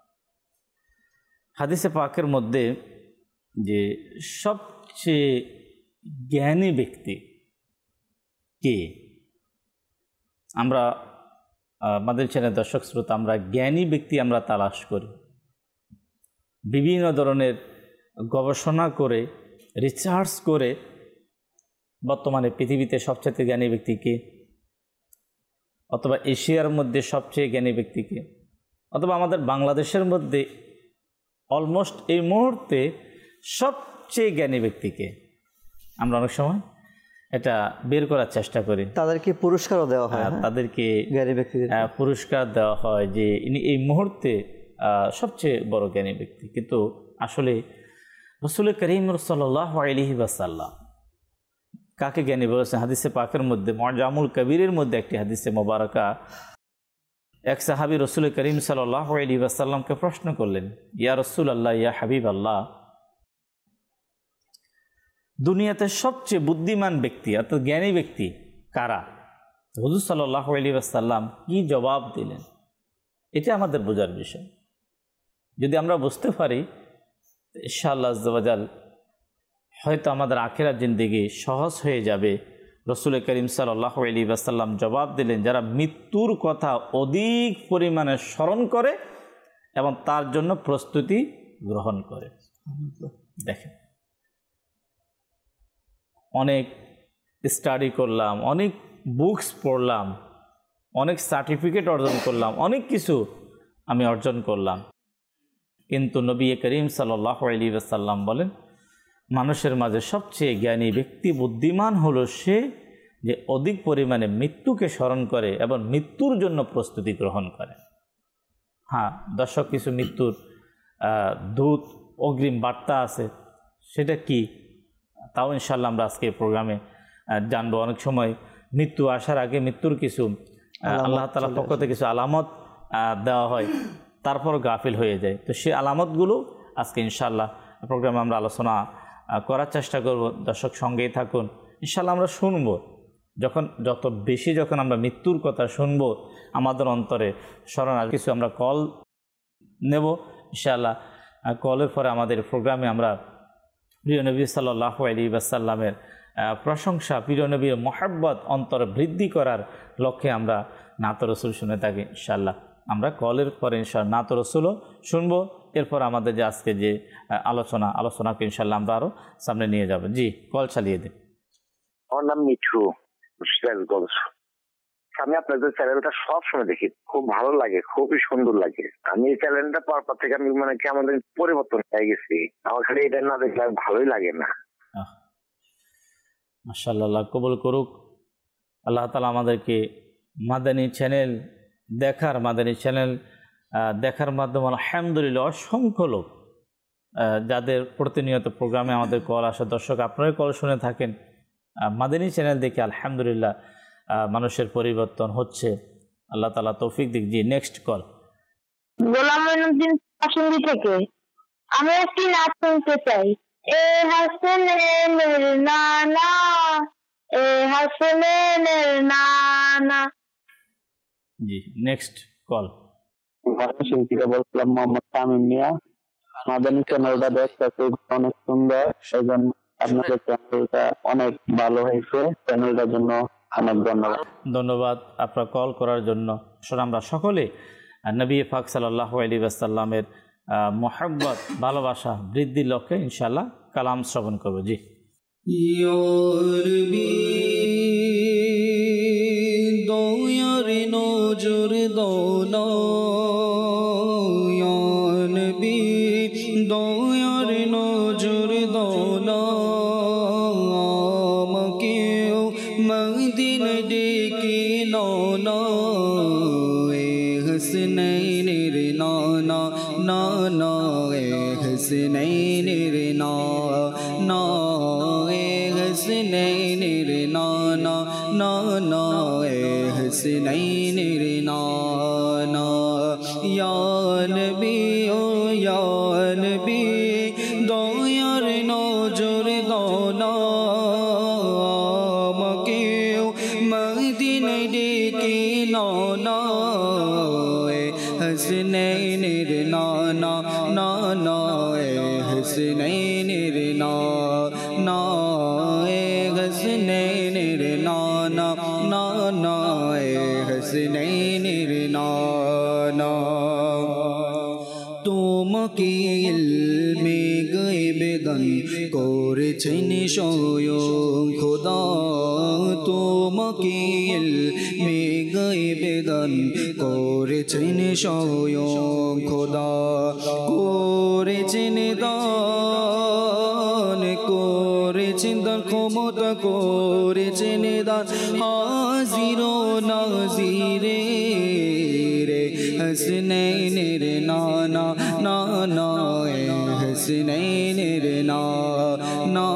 হাদিসে পাকের মধ্যে যে সবচেয়ে জ্ঞানী ব্যক্তি কে, আমরা আমাদের চ্যানেল দর্শক শ্রোতা, আমরা জ্ঞানী ব্যক্তি আমরা তালাশ করি, বিভিন্ন ধরনের গবেষণা করে রিসার্চ করে বর্তমানে পৃথিবীতে সবচেয়ে জ্ঞানী ব্যক্তিকে, অথবা এশিয়ার মধ্যে সবচেয়ে জ্ঞানী ব্যক্তিকে, অথবা আমাদের বাংলাদেশের মধ্যে অলমোস্ট এই মুহূর্তে সবচেয়ে জ্ঞানী ব্যক্তিকে আমরা অনেক সময় এটা বের করার চেষ্টা করি। তাদেরকে পুরস্কারও দেওয়া হয়, তাদেরকে জ্ঞানী ব্যক্তিদের পুরস্কার দেওয়া হয় যে ইনি এই মুহূর্তে সবচেয়ে বড় জ্ঞানী ব্যক্তি। কিন্তু আসলে রাসূল করিম সাল্লাল্লাহু আলাইহি ওয়াসাল্লাম কাকে জ্ঞানী বলেছেন? হাদিসে পাকের মধ্যে মুআজামুল কবিরের মধ্যে একটি হাদিসে মোবারকা, এক সাহাবী রাসূল করিম সাল্লাল্লাহু আলাইহি ওয়াসাল্লামকে প্রশ্ন করলেন, ইয়া রাসূলুল্লাহ, ইয়া হাবিবাল্লাহ, দুনিয়াতে সবচেয়ে বুদ্ধিমান ব্যক্তি অর্থাৎ জ্ঞানী ব্যক্তি কারা? হুজুর সাল্লাল্লাহু আলাইহি ওয়াসাল্লাম কি জবাব দিলেন? এটা আমাদের বোঝার বিষয়। যদি আমরা বুঝতে পারি ইনশাআল্লাহ আজ্জা ওয়া জাল হয়তো আমাদের আখিরাত জিন্দেগি সহজ হয়ে যাবে। রাসূল করিম সাল্লাল্লাহু আলাইহি ওয়াসাল্লাম জবাব দিলেন, যারা মৃত্যুর কথা অধিক পরিমাণে স্মরণ করে এবং তার জন্য প্রস্তুতি গ্রহণ করে। দেখেন, অনেক স্টাডি করলাম, অনেক বুকস পড়লাম, অনেক সার্টিফিকেট অর্জন করলাম, অনেক কিছু আমি অর্জন করলাম, কিন্তু নবী করিম সাল্লাল্লাহু আলাইহি ওয়াসাল্লাম বলেন, মানুষের মাঝে সবচেয়ে জ্ঞানী ব্যক্তি, বুদ্ধিমান হলো সে যে অধিক পরিমাণে মৃত্যুকে স্মরণ করে এবং মৃত্যুর জন্য প্রস্তুতি গ্রহণ করে। হ্যাঁ দর্শক, কিছু মৃত্যুর দূত অগ্রিম বার্তা আছে, সেটা কি তাও ইনশাআল্লাহ আমরা আজকে প্রোগ্রামে জানবো। অনেক সময় মৃত্যু আসার আগে মৃত্যুর কিছু আল্লাহ তাআলার পক্ষ থেকে কিছু আলামত দেওয়া হয়, তারপর গাফিল হয়ে যায়। তো সেই আলামতগুলো আজকে ইনশাআল্লাহ প্রোগ্রামে আমরা আলোচনা করার চেষ্টা করব। দর্শক সঙ্গেই থাকুন, ইনশাআল্লাহ আমরা শুনব। যখন যত বেশি যখন আমরা মৃত্যুর কথা শুনব, আমাদের অন্তরে স্মরণ আর কিছু আমরা কল নেব ইনশাআল্লাহ। কলের পরে আমাদের প্রোগ্রামে আমরা প্রিয় নবী সাল্লাল্লাহু আলাইহি ওয়াসাল্লামের প্রশংসা, প্রিয় নবীর মহব্বত অন্তরে বৃদ্ধি করার লক্ষ্যে আমরা নাত রসুল শুনে থাকি। ইনশাআল্লাহ আমরা কলের পরে ইনশাআল্লাহ নাত রসুলও শুনবো। এরপর আমাদের যে আজকে যে আলোচনা আলোচনাকে ইনশাআল্লাহ আমরা আরও সামনে নিয়ে যাব। জি, কল চালিয়ে দিন। আমার নাম মিঠু, আমি আপনাদের চ্যানেলটা সব সময় দেখি, খুব ভালো লাগে, খুবই সুন্দর লাগে। আমি এই চ্যানেলটা পাওয়ার পর থেকে আমি মানে কি আমাদের পরিবর্তন হয়ে গেছি। আমার খালি এটা না দেখলে ভালোই লাগে না। মাশাআল্লাহ, কবুল করুক আল্লাহ তাআলা আমাদেরকে মাদানী চ্যানেল দেখার মাদানী চ্যানেল দেখার মাধ্যমে আলহামদুলিল্লাহ অসংখ্য লোক যাদের প্রতিনিয়ত প্রোগ্রামে আমাদের কল আসে, দর্শক আপনারাই কল শুনে থাকেন, মাদানী চ্যানেল দেখে আলহামদুলিল্লাহ মানুষের পরিবর্তন হচ্ছে। আল্লাহ তাআলা তৌফিক দিক। জি, নেক্সট কল। গোলাম মঈনুদ্দিন কাশিন্দি থেকে। আমি একটি নাচ শুনতে চাই। এ হাসনের নানা, এ হাসনের নানা। জি, নেক্সট কল। শিল্পীরা বলছিলাম মোহাম্মদ তামিম মিয়া। মাদানী চ্যানেলটা দেখতে অনেক সুন্দর, সেই জন্য আপনাদের চ্যানেলটা অনেক ভালো হয়েছে। চ্যানেলটার জন্য অনেক ধন্যবাদ। ধন্যবাদ আপনার কল করার জন্য। আসলে আমরা সকলে নবী পাক সাল্লাল্লাহু আলাইহি ওয়াসাল্লামের মহব্বত, ভালোবাসা বৃদ্ধির লক্ষ্যে ইনশাআল্লাহ কালাম শ্রবণ করব। জি, দয়ার নজর দোনা, নবী দয়ার নজর দোনা, আমাকেও মদিনা ডেকে নানা, এ হাসনাইনের নানা নানা, এ হাসনাইনের নানা, এ হাসনাইনের নানা নানা, এ হাসনাইনের নানা। ইয়া নবী ও ইয়া নবী নজর দাও না আমাকেও মদিনায় ডেকে নাও না হাসনাইনের নানা নানা হাসনাইনের নানা হাসনাইনের নানা নানা হাসনাইনের নানা তোমাকে ইলমে গায়বে দান করেছেন স্বয়ং খোদা তোমাকে ইলমে গায়বে দান করেছেন স্বয়ং খোদা করেছেন দান করেছেন দান ক্ষমতা করেছেন দান হাজির ও নাজিরে রে হাসনাইনের নানা নানা হাসনাইনের নানা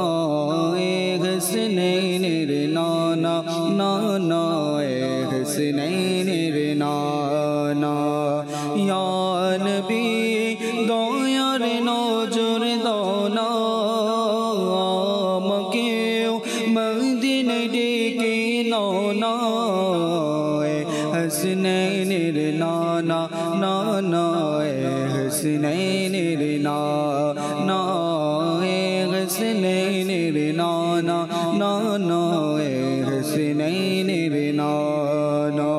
হাসনাইনের নানা নানা হাসনাইনের নানা ইয়া নবী দয়ার নজর দাও না আমাকেও মদিনায় ডেকে নাও না হাসনাইনের নানা নানা হাসনাইনের নানা হাসনাইনের নানা নানা হাসনাইনের নানা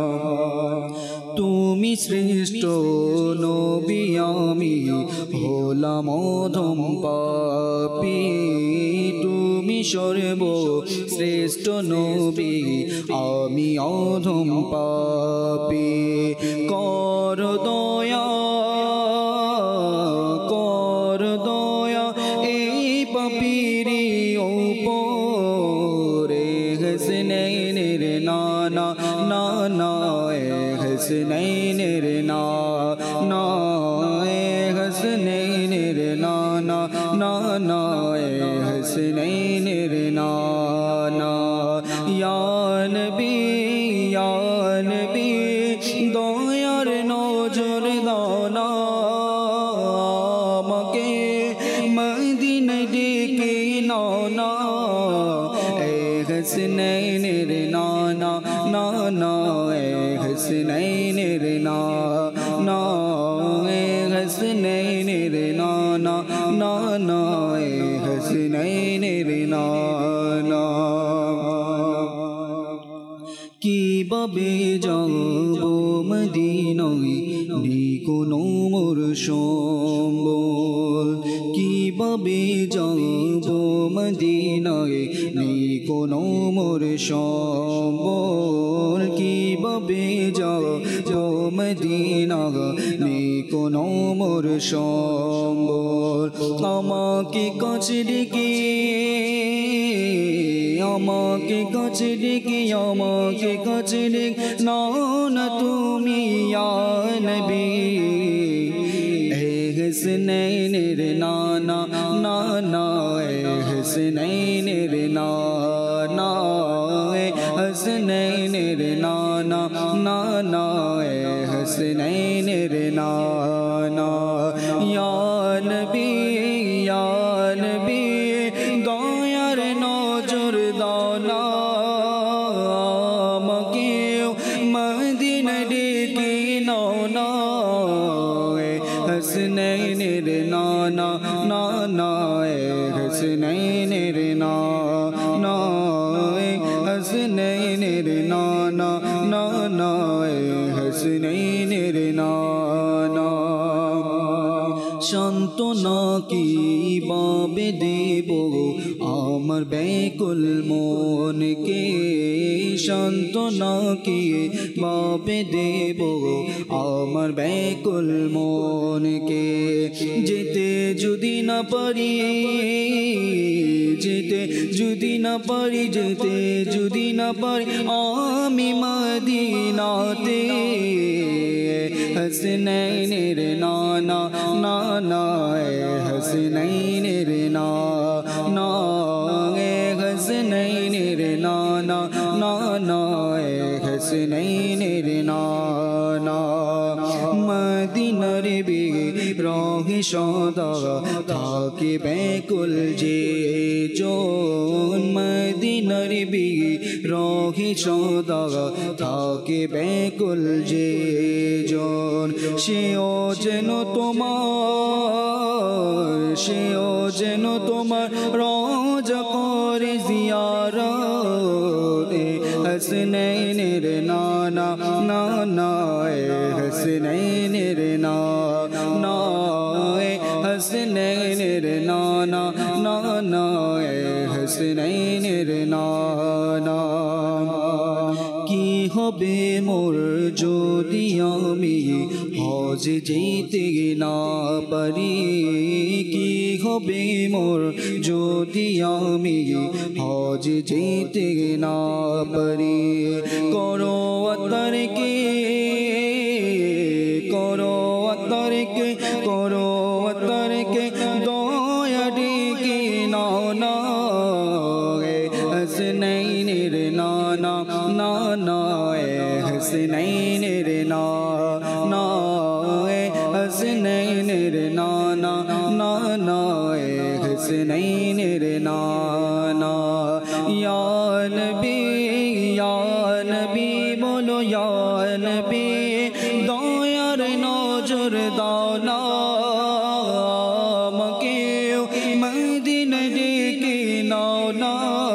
তুমি শ্রেষ্ঠ নবী আমি হলাম অধম পাপী তুমি সর্ব শ্রেষ্ঠ নবী আমি অধম পাপী কর দয়া কর দয়া এই পাপীরি ওপরে হাসনাইনের নানা নানা হাসনাইনের নানা হাসনাইনের নানা নানা হাসনাইনের নানা ইয়া নবী ইয়া নবী দয়ার নজর দাও না আমাকে মদিনায় ডেকে নাও না হাসনাইনের নানা নানা হাসনাইনের নানা হাসনাইনের নানা নানা হাসনাইনের নানা কিভাবে যাব মদিনায় নেই কোনো মোর সম্বল কিভাবে যাব মদিনায় নেই কোনো মোর সম্বল কিভাবে যাব মদিনায় নেই কোনো মোর সম্বল আমাকে কাছে ডেকে আমাকে কাছে ডেকে আমাকে কাছে ডেকে নাও না তুমি ইয়া নবী হাসনাইনের নানা নানা হাসনাইনের নানা হাসনাইনের নানা নানা হাসনাইনের নানা ইয়া নবী ইয়া নবী দয়ার নজর দাও না আমাকেও মদিনায় ডেকে নাও না হাসনাইনের নানা নানা হাসনাইনের নানা হাসনাইনের নানা নানা হাসনাইনের নানা সান্ত্বনা কি বাবে দেব আমার ব্যাকুল মনকে সান্ত্বনা কি বাবে দেব আমার ব্যাকুল মনকে যেতে যদি না পারি যেতে যদি না পারি যেতে যদি না পারি আমি মদিনাতে হাসনাইনের নানা নানা হাসনাইনের নানা হাসনাইনের নানা নানা হাসনাইনের নানা মদিনার বে রহে সদা থাকে ব্যাকুল যে জন মদিনার বিরহে সদা থাকে ব্যাকুল যে জন সেও যেন তোমার সেও যেন তোমার রোজা করে জিয়ারত হাসনাইনের নানা নানা হাসনাইনের নানা হাসনাইনের নানা নানা হাসনাইনের নানা কি হবে মোর যদি আমি হজ যেতে না পারি কি হবে মোর যদি আমি হজ যেতে না পারি করো আতারকে করো আতারকে করো আতারকে দয়া ডেকে নাও না হাসনাইনের নানা নানা হাসনাইনের নানা হাসনাইনের নানা নানা হাসনাইনের নানা ইয়া নবী ইয়া নবী বলো ইয়া নবী দয়ার নজর দাও না আমাকে মদিনা ডেকে নাও না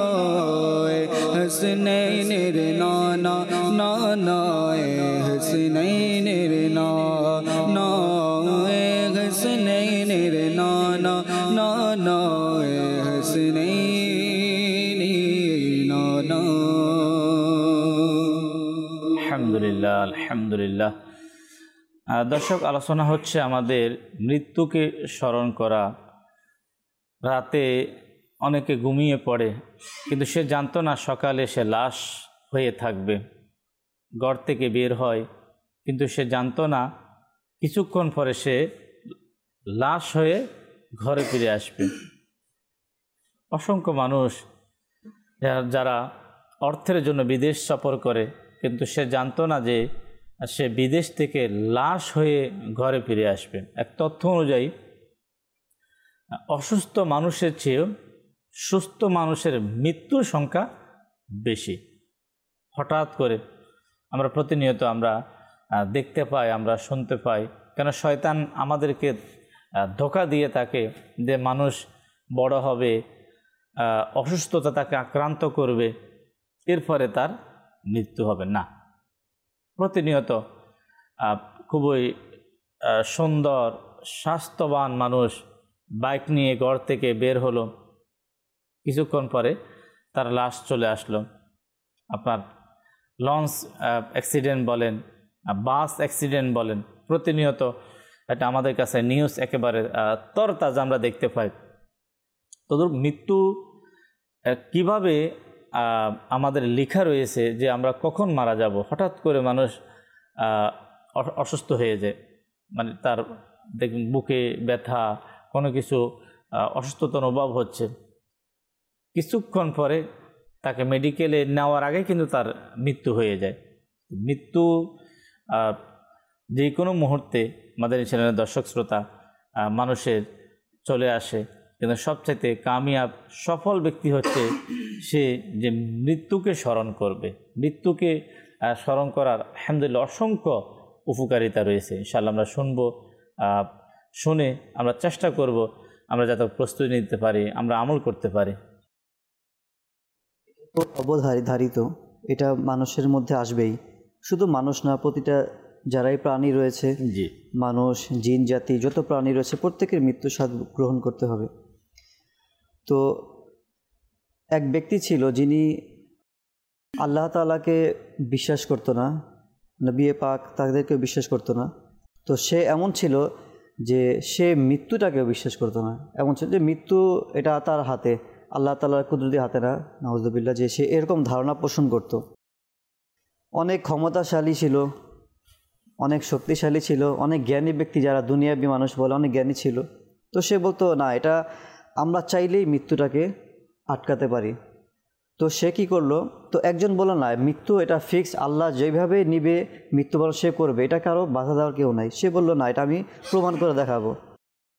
হাসনাইনের নানা নানা হাসনাইনের নানা হাসনাইনের নানা নানা হাসনাইনের নানা। আলহামদুলিল্লাহ আলহামদুলিল্লাহ। দর্শক, আলোচনা হচ্ছে আমাদের মৃত্যুকে স্মরণ করা। রাতে অনেকে ঘুমিয়ে পড়ে, কিন্তু সে জানতো না সকালে সে লাশ হয়ে থাকবে। ঘর থেকে বের হয়, কিন্তু সে জানতো না কিছুক্ষণ পরে সে লাশ হয়ে ঘরে ফিরে আসবে। অসংখ্য মানুষ যারা অর্থের জন্য বিদেশ সফর করে, কিন্তু সে জানতো না যে সে বিদেশ থেকে লাশ হয়ে ঘরে ফিরে আসবে। এক তথ্য অনুযায়ী অসুস্থ মানুষের চেয়েও সুস্থ মানুষের মৃত্যুর সংখ্যা বেশি। হঠাৎ করে আমরা প্রতিনিয়ত আমরা দেখতে পাই, আমরা শুনতে পাই, কেন শয়তান আমাদেরকে ধোঁকা দিয়ে থাকে যে মানুষ বড় হবে, অসুস্থতা তাকে আক্রান্ত করবে, এরপরে তার মৃত্যু হবে না। প্রতিনিয়ত খুবই সুন্দর স্বাস্থ্যবান মানুষ বাইক নিয়ে ঘর থেকে বের হলো, কিছুক্ষণ পরে তার লাশ চলে আসলো। আপনার লঞ্চ অ্যাক্সিডেন্ট বলেন, বাস অ্যাক্সিডেন্ট বলেন, প্রতিনিয়ত এটা আমাদের কাছে নিউজ একেবারে তরতাজা আমরা দেখতে পাই। তদুর মৃত্যু কিভাবে আমাদের লেখা রয়েছে যে আমরা কখন মারা যাব। হঠাৎ করে মানুষ অসুস্থ হয়ে যায়, মানে তার দেখুন বুকে ব্যথা, কোনো কিছু অসুস্থতা অনুভব হচ্ছে, কিছুক্ষণ পরে তাকে মেডিকেলে নেওয়ার আগে কিন্তু তার মৃত্যু হয়ে যায়। মৃত্যু যে কোনো মুহূর্তে আমাদের চ্যানেলের দর্শক শ্রোতা মানুষের চলে আসে, কিন্তু সবচাইতে কামিয়াব সফল ব্যক্তি হচ্ছে সে যে মৃত্যুকে স্মরণ করবে। মৃত্যুকে স্মরণ করার আলহামদুলিল্লাহ অসংখ্য উপকারিতা রয়েছে। ইনশাআল্লাহ আমরা শুনবো, শুনে আমরা চেষ্টা করব আমরা যাতে প্রস্তুতি নিতে পারি, আমরা আমল করতে পারি। অবধারিত, এটা মানুষের মধ্যে আসবেই। শুধু মানুষ না, প্রতিটা যারাই প্রাণী রয়েছে, জি, মানুষ, জিন জাতি, যত প্রাণী রয়েছে প্রত্যেকের মৃত্যু স্বাদ গ্রহণ করতে হবে। তো এক ব্যক্তি ছিল যিনি আল্লাহ তাআলাকে বিশ্বাস করতো না, নবী পাক তাদেরকেও বিশ্বাস করতো না। তো সে এমন ছিল যে সে মৃত্যুটাকেও বিশ্বাস করতো না। এমন ছিল যে মৃত্যু এটা তার হাতে, আল্লাহ তাআলার কুদরতি হাতে না, নাউযুবিল্লাহ, যে সে এরকম ধারণা পোষণ করত। অনেক ক্ষমতাশালী ছিল, অনেক শক্তিশালী ছিল, অনেক জ্ঞানী ব্যক্তি, যারা দুনিয়াবী মানুষ বলে অনেক জ্ঞানী ছিল। তো সে বলতো না, এটা আমরা চাইলেই মৃত্যুটাকে আটকাতে পারি। তো সে কি করলো, তো একজন বলল না, মৃত্যু এটা ফিক্স, আল্লাহ যেভাবে নিবে মৃত্যুবরণ সে করবে, এটা কারো বাধা দেওয়ার কেউ নাই। সে বলল না, এটা আমি প্রমাণ করে দেখাবো।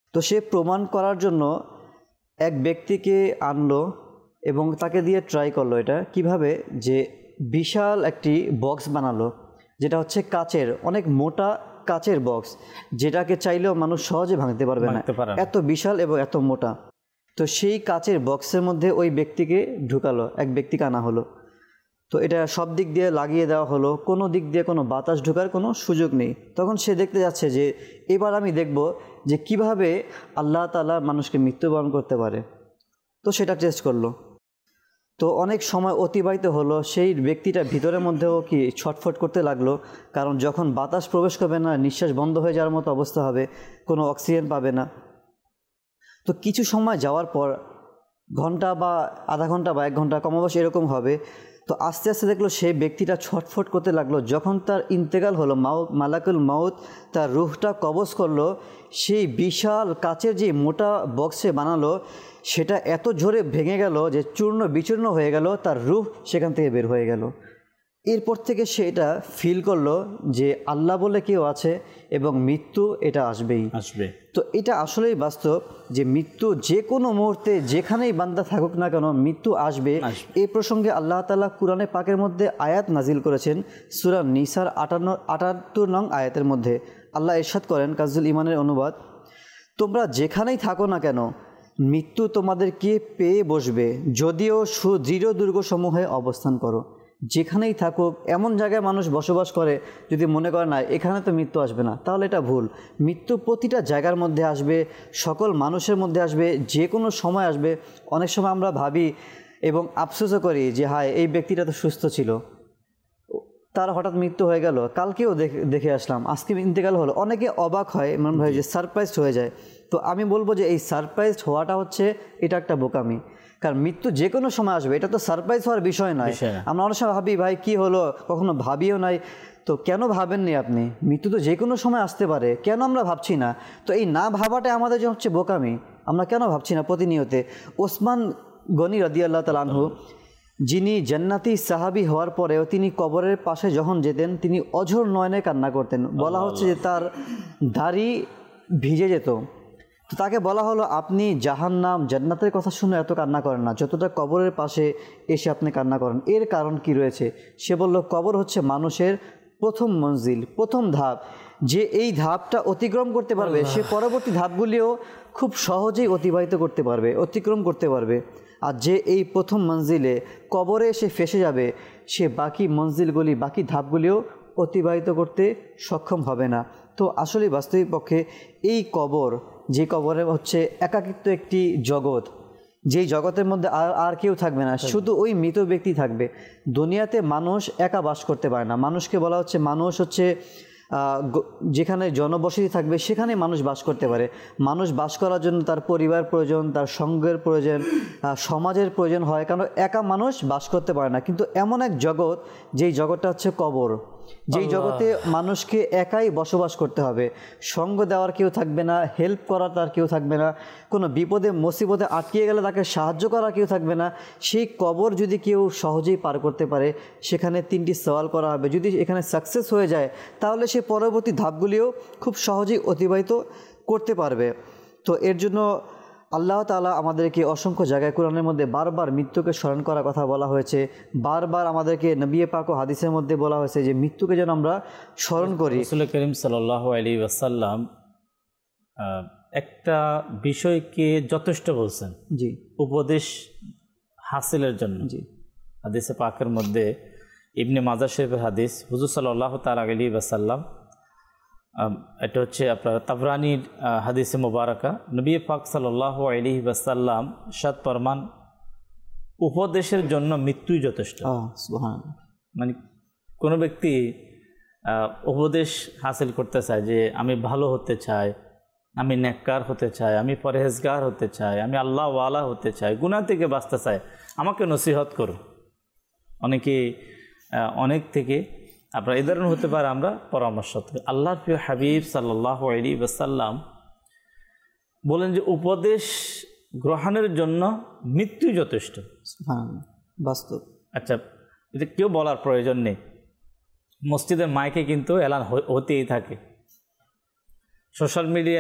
তো সে প্রমাণ করার জন্য এক ব্যক্তিকে আনলো এবং তাকে দিয়ে ট্রাই করলো এটা কিভাবে, যে বিশাল একটি বক্স বানালো, যেটা হচ্ছে কাচের, অনেক মোটা কাচের বক্স, যেটাকে চাইলেও মানুষ সহজে ভাঙতে পারবে না, এত বিশাল এবং এত মোটা। তো সেই কাচের বক্সের মধ্যে ওই ব্যক্তিকে ঢুকালো, এক ব্যক্তিকে আনা হলো। তো এটা সব দিক দিয়ে লাগিয়ে দেওয়া হলো, কোনো দিক দিয়ে কোনো বাতাস ঢোকার কোনো সুযোগ নেই। তখন সে দেখতে যাচ্ছে যে এবার আমি দেখব যে কিভাবে আল্লাহ তাআলা মানুষকে মৃত্যুবরণ করতে পারে। তো সেটা টেস্ট করলো। তো অনেক সময় অতিবাহিত হলো, সেই ব্যক্তিটা ভিতরের মধ্যেও কি ছটফট করতে লাগলো, কারণ যখন বাতাস প্রবেশ করবে না, নিঃশ্বাস বন্ধ হয়ে যাওয়ার মতো অবস্থা হবে, কোনো অক্সিজেন পাবে না। তো কিছু সময় যাওয়ার পর, ঘন্টা বা আধা ঘন্টা বা এক ঘন্টা কমাবশ এরকম হবে, তো আস্তে আস্তে দেখলো সেই ব্যক্তিটা ছটফট করতে লাগলো। যখন তার ইন্তেকাল হলো, মাউত মালাকুল মাউত তার রুহটা কবজ করলো, সেই বিশাল কাচের যে মোটা বক্সে বানালো সেটা এত জোরে ভেঙে গেল যে চূর্ণ বিচূর্ণ হয়ে গেল, তার রুহ সেখান থেকে বের হয়ে গেল। এরপর থেকে সে এটা ফিল করলো যে আল্লাহ বলে কেউ আছে এবং মৃত্যু এটা আসবেই আসবে। তো এটা আসলেই বাস্তব যে মৃত্যু যে কোনো মুহূর্তে যেখানেই বান্দা থাকুক না কেন মৃত্যু আসবে। এই প্রসঙ্গে আল্লাহ তাআলা কুরআনে পাকের মধ্যে আয়াত নাজিল করেছেন সূরা নিসার আটান্ন আটাত্তর নং আয়াতের মধ্যে। আল্লাহ ইরশাদ করেন, কাজুল ইমানের অনুবাদ, তোমরা যেখানেই থাকো না কেন মৃত্যু তোমাদেরকে পেয়ে বসবে, যদিও সুদৃঢ় দুর্গসমূহে অবস্থান করো। যেখানেই থাকুক, এমন জায়গায় মানুষ বসবাস করে, যদি মনে করে না এখানে তো মৃত্যু আসবে না, তাহলে এটা ভুল। মৃত্যু প্রতিটা জায়গার মধ্যে আসবে, সকল মানুষের মধ্যে আসবে, যে কোনো সময় আসবে। অনেক সময় আমরা ভাবি এবং আফসোসও করি যে হায় এই ব্যক্তিটা তো সুস্থ ছিল, তার হঠাৎ মৃত্যু হয়ে গেল, কালকেও দেখে দেখে আসলাম, আজকে ইন্তেকাল হলো। অনেকে অবাক হয়, মনে হয় যে সারপ্রাইজ হয়ে যায়। তো আমি বলবো যে এই সারপ্রাইজ হওয়াটা হচ্ছে এটা একটা বোকামি, কারণ মৃত্যু যে কোনো সময় আসবে, এটা তো সারপ্রাইজ হওয়ার বিষয় নয়। আমরা অনেক সময় ভাবি ভাই কি হলো, কখনো ভাবিও নাই। তো কেন ভাবেননি আপনি? মৃত্যু তো যে কোনো সময় আসতে পারে, কেন আমরা ভাবছি না? তো এই না ভাবাটা আমাদের যে হচ্ছে বোকামি, আমরা কেন ভাবছি না প্রতিনিয়তে? ওসমান গনি রাদিয়াল্লাহু তাআলা আনহু, যিনি জান্নাতি সাহাবী হওয়ার পরেও তিনি কবরের পাশে যখন যেতেন তিনি অঝোর নয়নে কান্না করতেন। বলা হচ্ছে যে তার দাড়ি ভিজে যেত। তো তাকে বলা হলো আপনি জাহান্নাম জান্নাতের কথা শুনে এত কান্না করেন না, যতটা কবরের পাশে এসে আপনি কান্না করেন। এর কারণ কি রয়েছে? সে বলল, কবর হচ্ছে মানুষের প্রথম মঞ্জিল, প্রথম ধাপ। যে এই ধাপটা অতিক্রম করতে পারবে সে পরবর্তী ধাপগুলিও খুব সহজেই অতিবাহিত করতে পারবে, অতিক্রম করতে পারবে। আর যে এই প্রথম মঞ্জিলে কবরে এসে ফেসে যাবে, সে বাকি মঞ্জিলগুলি, বাকি ধাপগুলিও অতিবাহিত করতে সক্ষম হবে না। তো আসলে বাস্তবিক পক্ষে এই কবর, যে কবরে হচ্ছে একাকিত্ব একটি জগৎ, যেই জগতের মধ্যে আর আর কেউ থাকবে না, শুধু ওই মৃত ব্যক্তি থাকবে। দুনিয়াতে মানুষ একা বাস করতে পারে না। মানুষকে বলা হচ্ছে মানুষ হচ্ছে যেখানে জনবসতি থাকবে সেখানে মানুষ বাস করতে পারে। মানুষ বাস করার জন্য তার পরিবার প্রয়োজন, তার সঙ্গের প্রয়োজন, সমাজের প্রয়োজন হয়, কারণ একা মানুষ বাস করতে পারে না। কিন্তু এমন এক জগৎ, যেই জগৎটা হচ্ছে কবর, যেই জগতে মানুষকে একাই বসবাস করতে হবে, সঙ্গ দেওয়ার কেউ থাকবে না, হেল্প করার তার কেউ থাকবে না, কোনো বিপদে মুসিবতে আটকিয়ে গেলে তাকে সাহায্য করার কেউ থাকবে না। সেই কবর যদি কেউ সহজেই পার করতে পারে, সেখানে তিনটি সওয়াল করা হবে, যদি এখানে সাকসেস হয়ে যায় তাহলে সে পরবর্তী ধাপগুলিও খুব সহজেই অতিবাহিত করতে পারবে। তো এর জন্য আল্লাহ তাআলা আমাদেরকে অসংখ্য জায়গায় কোরআনের মধ্যে বারবার মৃত্যুকে স্মরণ করার কথা বলা হয়েছে। বারবার আমাদেরকে নবী পাক ও হাদিসের মধ্যে বলা হয়েছে যে মৃত্যুকে যেন আমরা স্মরণ করি। রাসূল করিম সাল্লাল্লাহু আলাইহি ওয়াসাল্লাম একটা বিষয়কে যথেষ্ট বলছেন, জি, উপদেশ হাসিলের জন্য। জি, হাদিসে পাকের মধ্যে ইবনে মাজাহ শরীফের হাদিস, হুজুর সাল্লাল্লাহু তাআলা আলাইহি ওয়াসাল্লাম, এটা হচ্ছে আপনার তাবরানির হাদিসে মুবারাকা, নবী পাক সাল্লাল্লাহু আলাইহি ওয়াসাল্লাম সাত ফরমান, উপদেশের জন্য মৃত্যুই যথেষ্ট। সুবহানাল্লাহ। মানে কোনো ব্যক্তি উপদেশ হাসিল করতে চায় যে আমি ভালো হতে চাই, আমি নেককার হতে চাই, আমি পরহেজগার হতে চাই, আমি আল্লাহ ওয়ালা হতে চাই, গুনাহ থেকে বাঁচতে চাই, আমাকে নসিহত করো। অনেকে অনেক থেকে আপনার এই ধরনের হতে পারে, আমরা পরামর্শ করি। আল্লাহর প্রিয় হাবিব সাল্লাল্লাহু আলাইহি ওয়াসাল্লাম বলেন যে উপদেশ গ্রহণের জন্য মৃত্যুই যথেষ্ট। বাস্তব। আচ্ছা, এটা কেউ বলার প্রয়োজন নেই। মসজিদের মাইকে কিন্তু এলান হতেই থাকে, সোশ্যাল মিডিয়ায়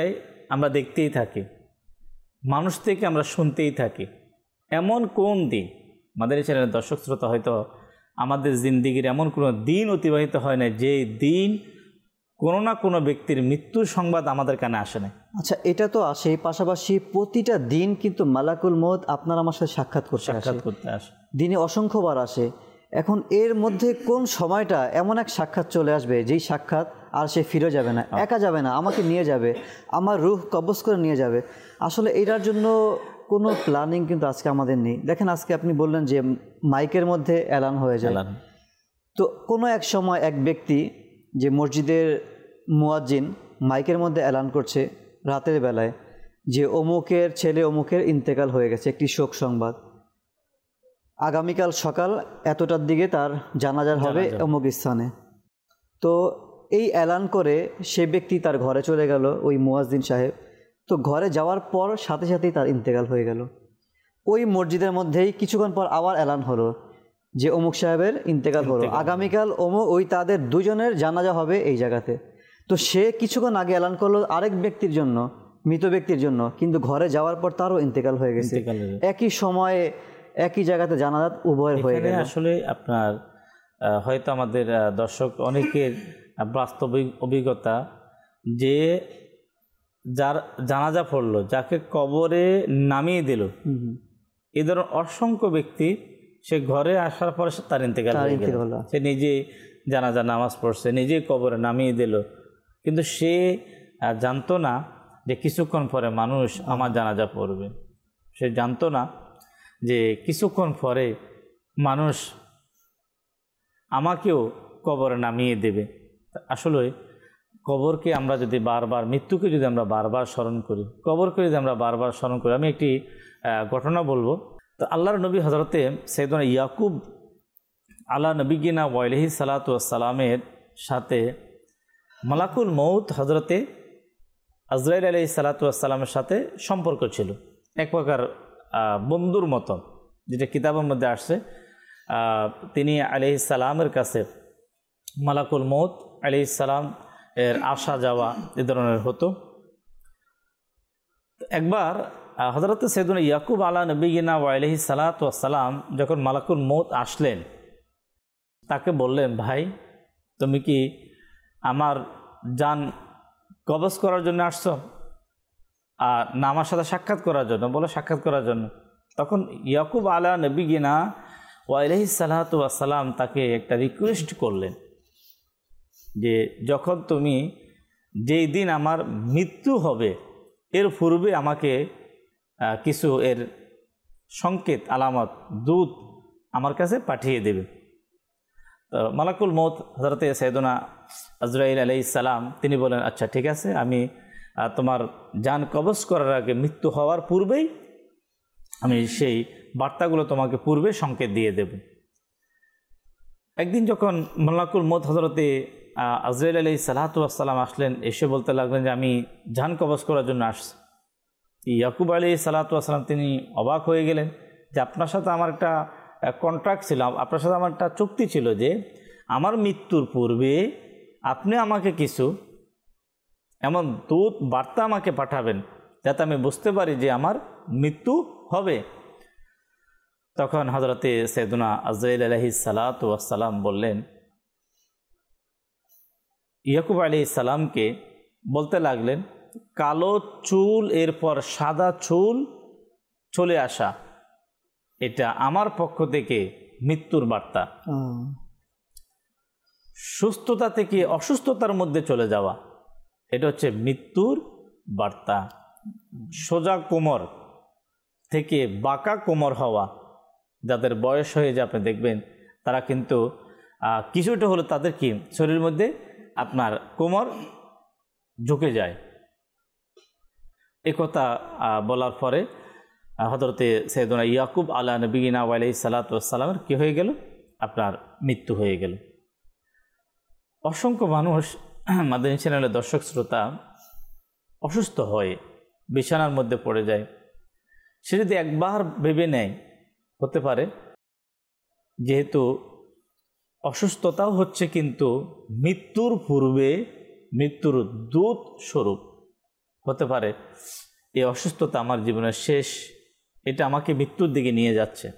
আমরা দেখতেই থাকি, মানুষ থেকে আমরা শুনতেই থাকি। এমন কোন দিন, আমাদের এই চ্যানেলের দর্শক শ্রোতা, হয়তো আমাদের জিন্দিগির এমন কোনো দিন অতিবাহিত হয় না যে দিন কোনো না কোনো ব্যক্তির মৃত্যুর সংবাদ আমাদের কানে আসে না। আচ্ছা, এটা তো আসে, পাশাপাশি প্রতিটা দিন কিন্তু মালাকুল মউত আপনার আমার সাথে সাক্ষাৎ করতে সাক্ষাৎ করতে আসে, দিনে অসংখ্যবার আসে। এখন এর মধ্যে কোন সময়টা এমন এক সাক্ষাৎ চলে আসবে যেই সাক্ষাৎ আর সে ফিরে যাবে না, একা যাবে না, আমাকে নিয়ে যাবে, আমার রূহ কবজ করে নিয়ে যাবে। আসলে এটার জন্য কোনো প্ল্যানিং কিন্তু আজকে আমাদের নেই। দেখেন, আজকে আপনি বললেন যে মাইকের মধ্যে এলান হয়ে যায়, তো কোনো এক সময় এক ব্যক্তি যে মসজিদের মুয়াজ্জিন মাইকের মধ্যে এলান করছে রাতের বেলায় যে অমুকের ছেলে অমুকের ইন্তেকাল হয়ে গেছে, একটি শোক সংবাদ, আগামীকাল সকাল এতটার দিকে তার জানাজার হবে অমুক স্থানে। তো এই এলান করে সে ব্যক্তি তার ঘরে চলে গেল, ওই মুয়াজ্জিন সাহেব। তো ঘরে যাওয়ার পর সাথে সাথেই তার ইন্তেকাল হয়ে গেল। ওই মসজিদের মধ্যেই কিছুক্ষণ পর আবার এলান হলো যে অমুক সাহেবের ইন্তেকাল হলো, আগামীকাল অমুক ওই তাদের দুজনের জানাজা হবে এই জায়গাতে। তো সে কিছুক্ষণ আগে এলান করলো আরেক ব্যক্তির জন্য, মৃত ব্যক্তির জন্য, কিন্তু ঘরে যাওয়ার পর তারও ইন্তেকাল হয়ে গেছে, একই সময়ে একই জায়গাতে জানাজাত উভয়ের হয়ে গেল। আসলে আপনার হয়তো আমাদের দর্শক অনেকের বাস্তবিক অভিজ্ঞতা যে যার জানাজা পড়লো, যাকে কবরে নামিয়ে দিল, এই ধরনের অসংখ্য ব্যক্তি সে ঘরে আসার পরে তার ইন্তেকাল হয়ে গেল। সে নিজে জানাজা নামাজ পড়ছে, নিজেই কবরে নামিয়ে দিল, কিন্তু সে জানতো না যে কিছুক্ষণ পরে মানুষ আমার জানাজা পড়বে। সে জানতো না যে কিছুক্ষণ পরে মানুষ আমাকেও কবরে নামিয়ে দেবে। আসলে কবরকে আমরা যদি বারবার, মৃত্যুকে যদি আমরা বারবার স্মরণ করি, কবরকে যদি আমরা বারবার স্মরণ করি, আমি একটি ঘটনা বলবো। তো আল্লাহর নবী হজরতে সৈয়দনা ইয়াকুব আলা নবীগিনা ওয়াইলাইহি সালাতু ওয়াসসালামের সাথে মালাকুল মউত হজরতে আজরাইল আলাইহিস সালাতু ওয়াসসালামের সাথে সম্পর্ক ছিল, এক প্রকার বন্ধুর মতো, যেটা কিতাবের মধ্যে আসছে। তিনি আলাইহিস সালামের কাছে মালাকুল মউত আলাইহিস সালাম এর আসা যাওয়া এ ধরনের হতো। একবার হযরত সাইয়েদুনা ইয়াকুব আলা নবিয়িনা ওয়া আলাইহিস সালাতু ওয়াসসালাম যখন মালাকুল মউত আসলেন, তাকে বললেন, ভাই তুমি কি আমার জান কবজ করার জন্য আসছো আর না আমার সাথে সাক্ষাৎ করার জন্য? বলে সাক্ষাৎ করার জন্য। তখন ইয়াকুব আলা নবিয়িনা ওয়া আলাইহিস সালাতু ওয়াসসালাম তাকে একটা রিকোয়েস্ট করলেন যে যখন তুমি যেই দিন আমার মৃত্যু হবে এর পূর্বে আমাকে কিছু এর সংকেত, আলামত, দূত আমার কাছে পাঠিয়ে দেবে। তো মালাকুল মউত হযরতে সাইয়েদুনা আজরাইল আলাইহিস সালাম তিনি বলেন, আচ্ছা ঠিক আছে, আমি তোমার জান কবজ করার আগে, মৃত্যু হওয়ার পূর্বেই আমি সেই বার্তাগুলো তোমাকে পূর্বে সংকেত দিয়ে দেব। একদিন যখন মালাকুল মউত হযরতে আজরাইল আলাইহিস সালাতু ওয়াসসালাম আসলেন, এসে বলতে লাগলেন যে আমি জান কবজ করার জন্য আসছি। ইয়াকুব আলাইহিস সালাতু ওয়াসসালাম তিনি অবাক হয়ে গেলেন যে আপনার সাথে আমার একটা কন্ট্রাক্ট ছিল, আপনার সাথে আমার একটা চুক্তি ছিল যে আমার মৃত্যুর পূর্বে আপনি আমাকে কিছু এমন দূত বার্তা আমাকে পাঠাবেন যাতে আমি বুঝতে পারি যে আমার মৃত্যু হবে। তখন হযরতে সাইয়েদুনা আজরাইল আলাইহিস সালাতু ওয়াসসালাম বললেন, ইয়াকুব আলাইহিস সালামকে বলতে লাগলেন, কালো চুল এরপর সাদা চুল চলে আসা, এটা আমার পক্ষ থেকে মৃত্যুর বার্তা। সুস্থতা থেকে অসুস্থতার মধ্যে চলে যাওয়া, এটা হচ্ছে মৃত্যুর বার্তা। সোজা কোমর থেকে বাঁকা কোমর হওয়া, যাদের বয়স হয়ে যায় আপনি দেখবেন তারা কিন্তু কিছুটা হলো তাদের কি শরীরের মধ্যে আপনার কোমর ঝুঁকে যায়। একথা বলার পরে হযরতে সাইয়েদুনা ইয়াকুব আলা নবিয়িনা ওয়া আলাইহিস সালাতু ওয়াসসালামের কি হয়ে গেল? আপনার মৃত্যু হয়ে গেল। অসংখ্য মানুষ মাদানী চ্যানেলের দর্শক শ্রোতা অসুস্থ হয়, বিছানার মধ্যে পড়ে যায়। সে যদি একবার ভেবে নেয়, হতে পারে যেহেতু অসুস্থতাও হচ্ছে কিন্তু মৃত্যুর পূর্বে মৃত্যুর দূত স্বরূপ হতে পারে এই অসুস্থতা আমার জীবনের শেষ, এটা আমাকে মৃত্যুর দিকে নিয়ে যাচ্ছে।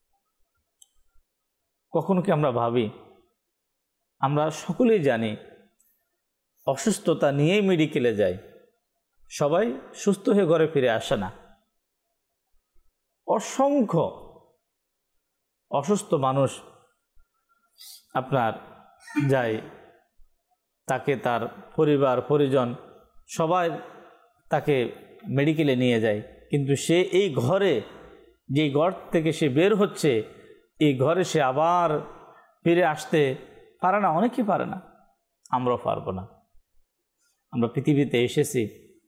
কখনো কি আমরা ভাবি? আমরা সকলেই জানি অসুস্থতা নিয়েই মেডিকেলে যাই, সবাই সুস্থ হয়ে ঘরে ফিরে আসে না। অসংখ্য অসুস্থ মানুষ আপনার যায়, তাকে তার পরিবার পরিজন সবাই তাকে মেডিকেলে নিয়ে যায়, কিন্তু সে এই ঘরে, যে ঘর থেকে সে বের হচ্ছে, এই ঘরে সে আবার ফিরে আসতে পারে না। অনেকেই পারে না, আমরাও পারবো না। আমরা পৃথিবীতে এসেছি,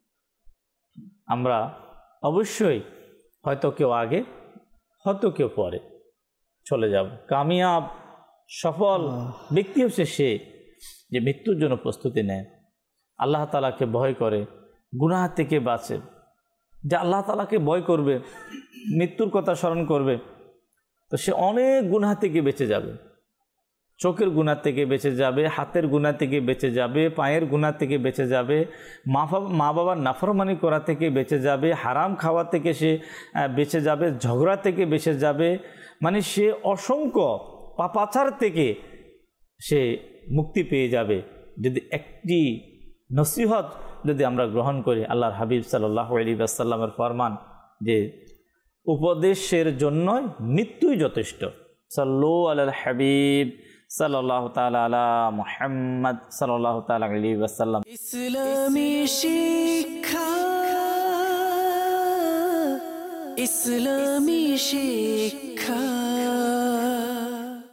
আমরা অবশ্যই হয়তো কেউ আগে, হয়তো কেউ পরে চলে যাব। কামিয়াব সফল ব্যক্তি হচ্ছে সে যে মৃত্যুর জন্য প্রস্তুতি নেয়, আল্লাহ তাআলাকে ভয় করে, গুনাহ থেকে বাঁচে। যে আল্লাহ তাআলাকে ভয় করবে, মৃত্যুর কথা স্মরণ করবে, তো সে অনেক গুনাহ থেকে বেঁচে যাবে। চোখের গুনাহ থেকে বেঁচে যাবে, হাতের গুনাহ থেকে বেঁচে যাবে, পায়ের গুনাহ থেকে বেঁচে যাবে, মা মা বাবার নাফরমানি করা থেকে বেঁচে যাবে, হারাম খাওয়া থেকে সে বেঁচে যাবে, ঝগড়া থেকে বেঁচে যাবে। মানে সে অসংখ্য পাপাচার থেকে সে মুক্তি পেয়ে যাবে যদি একটি নসিহত যদি আমরা গ্রহণ করি। আল্লাহর হাবিব সাল্লাল্লাহু আলাইহি ওয়াসাল্লামের ফরমান যে উপদেশের জন্য মৃত্যুই যথেষ্ট। সাল্লু আলাল হাবিব সাল্লাল্লাহু তাআলা আলা মুহাম্মদ সাল্লাল্লাহু তাআলা আলাইহি ওয়াসাল্লাম। ইসলামী শিক্ষা, ইসলামী শিক্ষা।